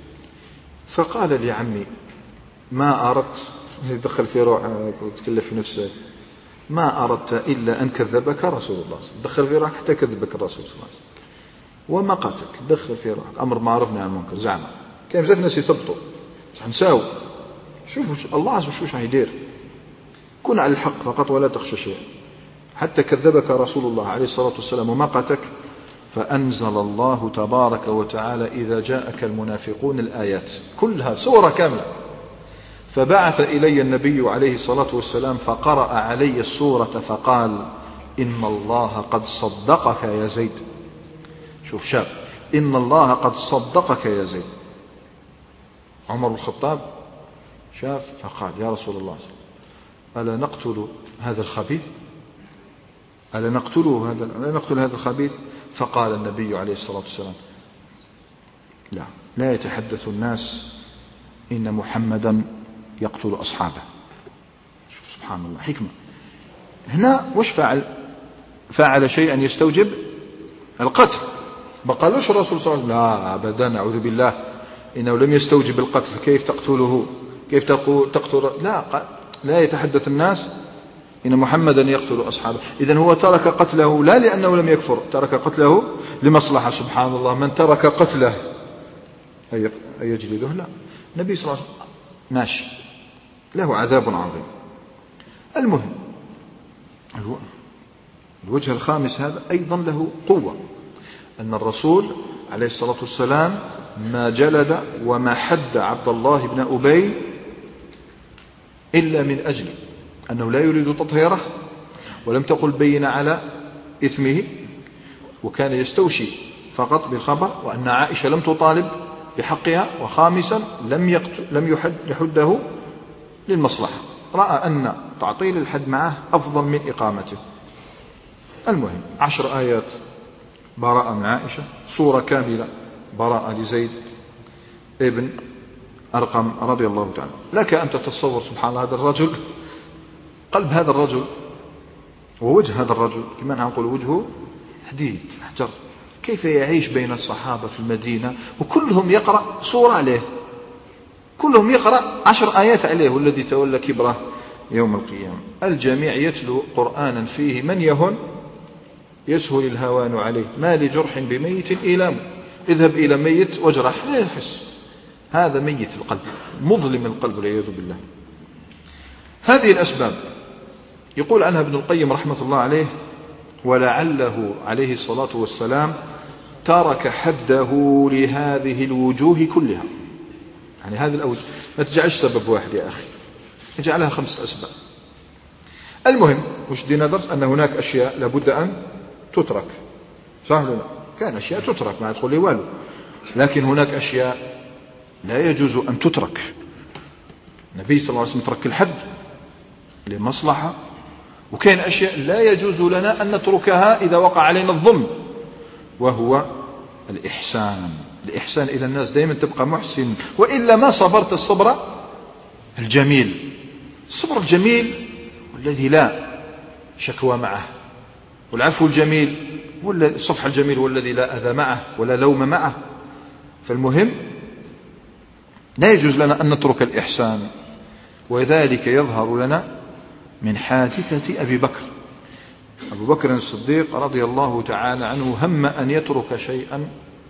فقال لي عمي ما أردت، يدخل في روحك وتكلف في نفسك، ما أردت إلا أن كذبك رسول الله، دخل في روحك حتى كذبك الرسول صلى الله عليه وسلم ومقاتك، دخل في روحك أمر ما عرفنا عن المنكر. زعما كان بزاف ناس يثبطوا نساو، شوفوا الله شو شو يدير، كن على الحق فقط ولا تخشى شيء. حتى كذبك رسول الله عليه الصلاة والسلام ومقاتك. فأنزل الله تبارك وتعالى إذا جاءك المنافقون الآيات كلها سورة كاملة. فبعث إلي النبي عليه الصلاة والسلام فقرأ علي السورة فقال إن الله قد صدقك يا زيد. شوف شاب، إن الله قد صدقك يا زيد. عمر بن الخطاب شاف فقال يا رسول الله ألا نقتل هذا الخبيث، ألا نقتله هذا ألا نقتل هذا الخبيث؟ فقال النبي عليه الصلاة والسلام لا لا يتحدث الناس إن محمدا يقتل أصحابه. شوف سبحان الله حكمة. هنا وش فعل؟ فعل شيئا يستوجب القتل. بقالوش الرسول صلى الله عليه وسلم لا أبدا أعوذ بالله إنه لم يستوجب القتل، كيف تقتله، كيف تقتل؟ لا قال لا يتحدث الناس إن محمدا يقتل أصحابه. إذن هو ترك قتله لا لأنه لم يكفر، ترك قتله لمصلحة. سبحان الله، من ترك قتله أي يجلده؟ لا، النبي صلى الله عليه وسلم ماشي له عذاب عظيم. المهم الوجه الخامس هذا أيضا له قوة، أن الرسول عليه الصلاة والسلام ما جلد وما حد عبد الله بن أبي إلا من أجل أنه لا يريد تطهيره، ولم تقل بين على إثمه، وكان يستوشي فقط بالخبر، وأن عائشة لم تطالب بحقها، وخامسا لم يقتل لم يحد يحده للمصلحة، رأى أن تعطيل الحد معه أفضل من إقامته. المهم عشر آيات براءة من عائشة، سورة كاملة براءة لزيد ابن أرقم رضي الله تعالى. لك أن تتصور سبحان الله هذا الرجل، قلب هذا الرجل ووجه هذا الرجل كما نقول وجهه حديد حجر، كيف يعيش بين الصحابة في المدينة وكلهم يقرأ سورة عليه، كلهم يقرأ عشر آيات عليه، والذي تولى كبره يوم القيامة. الجميع يتلو قرآنا فيه من يهن يسهل الهوان عليه، ما لجرح بميت إيلام، اذهب إلى ميت واجرح لا يحس، هذا ميت القلب، مظلم القلب والعياذ بالله. هذه الأسباب يقول عنها ابن القيم رحمة الله عليه: ولعله عليه الصلاة والسلام ترك حده لهذه الوجوه كلها. يعني هذه الأوجه ما تجعلش سبب واحد يا أخي، اجعلها خمسة أسباب. المهم وش دينا درس أن هناك أشياء لابد أن تترك، صح ولا لا؟ كان أشياء تترك ما تقول لي والو، لكن هناك أشياء لا يجوز أن تترك. النبي صلى الله عليه وسلم ترك الحد لمصلحة، وكان أشياء لا يجوز لنا أن نتركها إذا وقع علينا الظلم، وهو الإحسان. الإحسان إلى الناس دائما تبقى محسن، وإلا ما صبرت الصبر الجميل. الصبر الجميل والذي لا شكوى معه، والعفو الجميل والصفح الجميل والذي لا أذى معه ولا لوم معه. فالمهم لا يجوز لنا أن نترك الإحسان، وذلك يظهر لنا من حادثة أبي بكر. أبو بكر الصديق رضي الله تعالى عنه هم أن يترك شيئا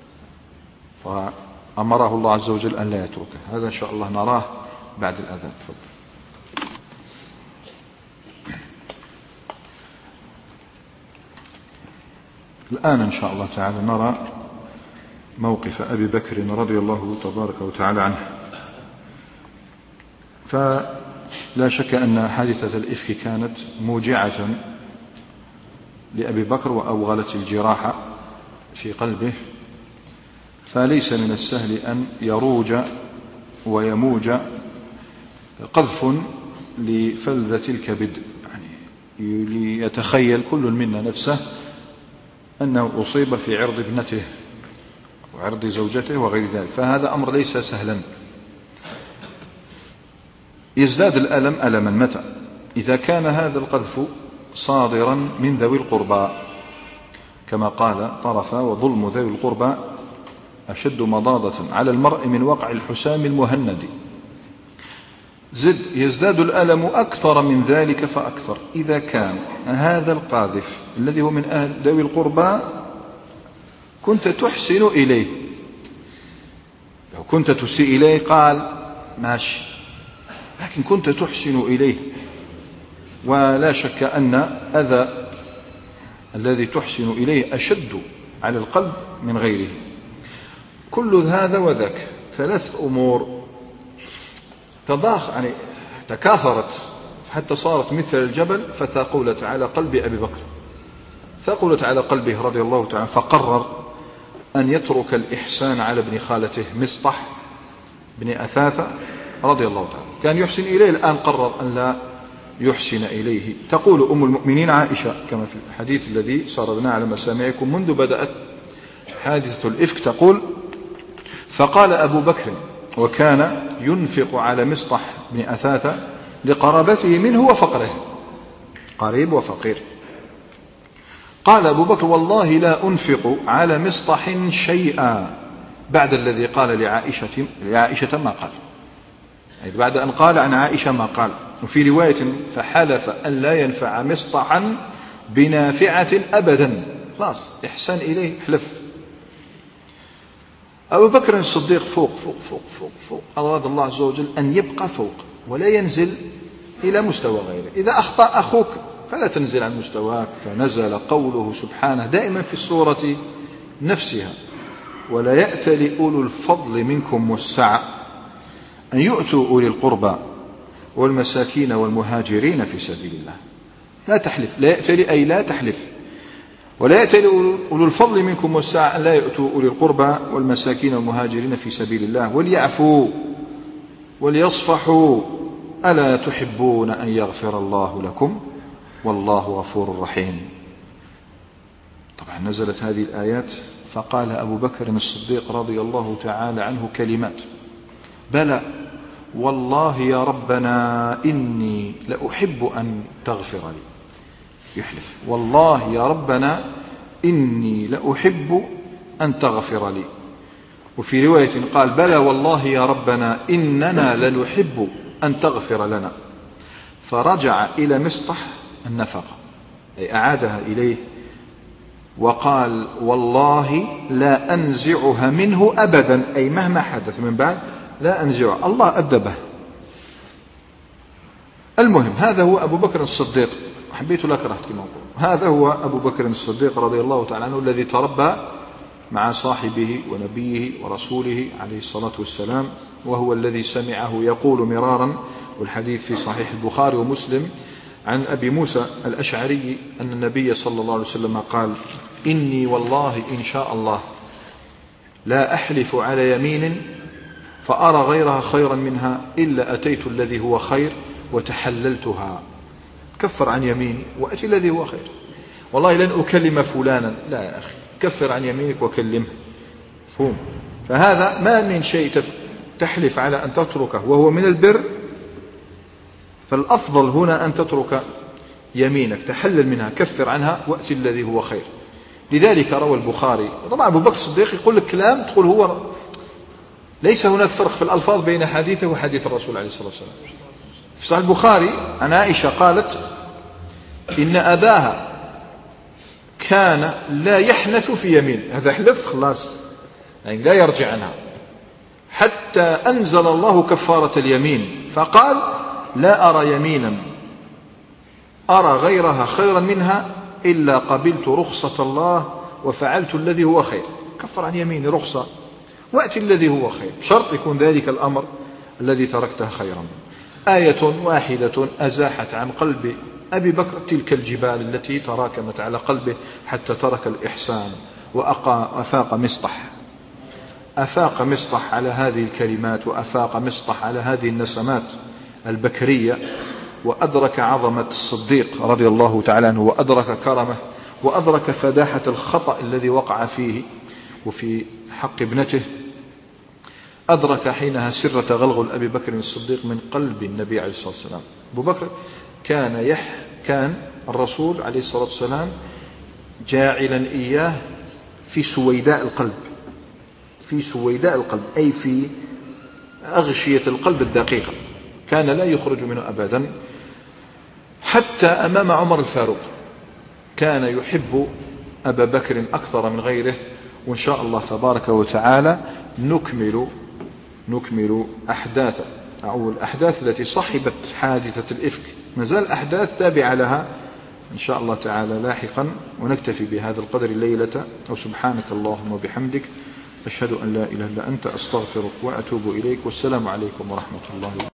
فأمره الله عز وجل أن لا يتركه. هذا إن شاء الله نراه بعد الأذان. تفضل. الآن إن شاء الله تعالى نرى موقف أبي بكر رضي الله تبارك وتعالى عنه. فلا شك أن حادثة الإفك كانت موجعة لأبي بكر وأوغلت الجراح في قلبه، فليس من السهل أن يروج ويموج قذف لفلذة الكبد، يعني ليتخيل كل منا نفسه أنه أصيب في عرض ابنته وعرض زوجته وغير ذلك، فهذا أمر ليس سهلا. يزداد الألم ألما متى؟ إذا كان هذا القذف صادرا من ذوي القربى، كما قال طرفا: وظلم ذوي القربى أشد مضاضة على المرء من وقع الحسام المهند. زد يزداد الألم أكثر من ذلك فأكثر إذا كان هذا القاذف الذي هو من أهل ذوي القربى كنت تحسن إليه. لو كنت تسيء إليه قال ماشي، لكن كنت تحسن إليه، ولا شك أن أذى الذي تحسن إليه أشد على القلب من غيره. كل هذا وذاك ثلاث أمور تضاخ يعني تكاثرت حتى صارت مثل الجبل، فثاقلت على قلب أبي بكر، ثاقلت على قلبه رضي الله تعالى، فقرر أن يترك الإحسان على ابن خالته مصطح بن أثاثة رضي الله تعالى. كان يحسن إليه، الآن قرر أن لا يحسن إليه. تقول أم المؤمنين عائشة كما في الحديث الذي سردنا على مسامعكم منذ بدأت حادثة الإفك، تقول: فقال أبو بكر وكان ينفق على مصطح بن أثاثة لقرابته منه وفقره، قريب وفقير. قال أبو بكر: والله لا أنفق على مصطح شيئا بعد الذي قال لعائشة, لعائشة ما قال، يعني بعد أن قال عن عائشة ما قال. وفي رواية: فحلف أن لا ينفع مصطحا بنافعة أبدا، خلاص إحسان إليه حلف. أبو بكر الصديق فوق فوق فوق فوق فوق، أراد الله عز وجل أن يبقى فوق ولا ينزل إلى مستوى غيره. إذا أخطأ أخوك فلا تنزل عن مستواك، فنزل قوله سبحانه دائما في السورة نفسها: ولا يأتل أولو الفضل منكم والسعة أن يؤتوا أولي القربى والمساكين والمهاجرين في سبيل الله. لا تحلف، لا يأتل أي لا تحلف. ولا يأتل أولو الفضل منكم والسعة أن لا يؤتوا أولي القربى والمساكين والمهاجرين في سبيل الله وليعفوا وليصفحوا ألا تحبون أن يغفر الله لكم والله غفور رحيم. طبعا نزلت هذه الآيات، فقال أبو بكر الصديق رضي الله تعالى عنه كلمات: بلى والله يا ربنا إني لأحب أن تغفر لي. يحلف: والله يا ربنا إني لأحب أن تغفر لي. وفي رواية قال: بلى والله يا ربنا إننا لنحب أن تغفر لنا. فرجع إلى مصطح النفقة، أي أعادها إليه وقال والله لا أنزعها منه أبدا، أي مهما حدث من بعد لا أنزعها، الله أدبه. المهم هذا هو أبو بكر الصديق، حبيت لك رحت كما أقول، هذا هو أبو بكر الصديق رضي الله تعالى عنه الذي تربى مع صاحبه ونبيه ورسوله عليه الصلاة والسلام، وهو الذي سمعه يقول مرارا، والحديث في صحيح البخاري ومسلم عن أبي موسى الأشعري أن النبي صلى الله عليه وسلم قال إني والله إن شاء الله لا أحلف على يمين فأرى غيرها خيرا منها إلا أتيت الذي هو خير وتحللتها. كفر عن يميني وأتي الذي هو خير، والله لن أكلم فلانا، لا يا أخي كفر عن يمينك وكلمه، فهم. فهذا ما من شيء تحلف على أن تتركه وهو من البر، فالأفضل هنا أن تترك يمينك، تحلل منها، كفر عنها وأتي الذي هو خير. لذلك روى البخاري، طبعا أبو بكر الصديق يقول لك كلام تقول هو ليس هناك فرق في الألفاظ بين حديثه وحديث الرسول عليه الصلاة والسلام. في صحيح البخاري عن عائشة قالت إن أباها كان لا يحنث في يمين، هذا حلف خلاص يعني لا يرجع عنها، حتى أنزل الله كفارة اليمين فقال لا أرى يمينا أرى غيرها خيرا منها إلا قبلت رخصة الله وفعلت الذي هو خير. كفر عن يميني رخصة وأتي الذي هو خير، شرط يكون ذلك الأمر الذي تركته خيرا. آية واحدة أزاحت عن قلب أبي بكر تلك الجبال التي تراكمت على قلبه حتى ترك الإحسان وأفاق مصطح، أفاق مصطح على هذه الكلمات، وأفاق مصطح على هذه النسمات البكرية، وأدرك عظمة الصديق رضي الله تعالى عنه، وأدرك كرمه، وأدرك فداحة الخطأ الذي وقع فيه وفي حق ابنته. أدرك حينها سر تغلغل أبي بكر الصديق من قلب النبي عليه الصلاة والسلام. أبو بكر كان يح كان الرسول عليه الصلاة والسلام جاعلا إياه في سويداء القلب، في سويداء القلب أي في أغشية القلب الدقيقة، كان لا يخرج منه أبدا. حتى أمام عمر الفاروق كان يحب أبا بكر أكثر من غيره. وإن شاء الله تبارك وتعالى نكمل نكمل أحداث أو الأحداث التي صحبت حادثة الإفك، مازال أحداث تابعة لها إن شاء الله تعالى لاحقا، ونكتفي بهذا القدر الليلة. وسبحانك اللهم وبحمدك أشهد أن لا إله إلا أنت أستغفرك وأتوب إليك، والسلام عليكم ورحمة الله.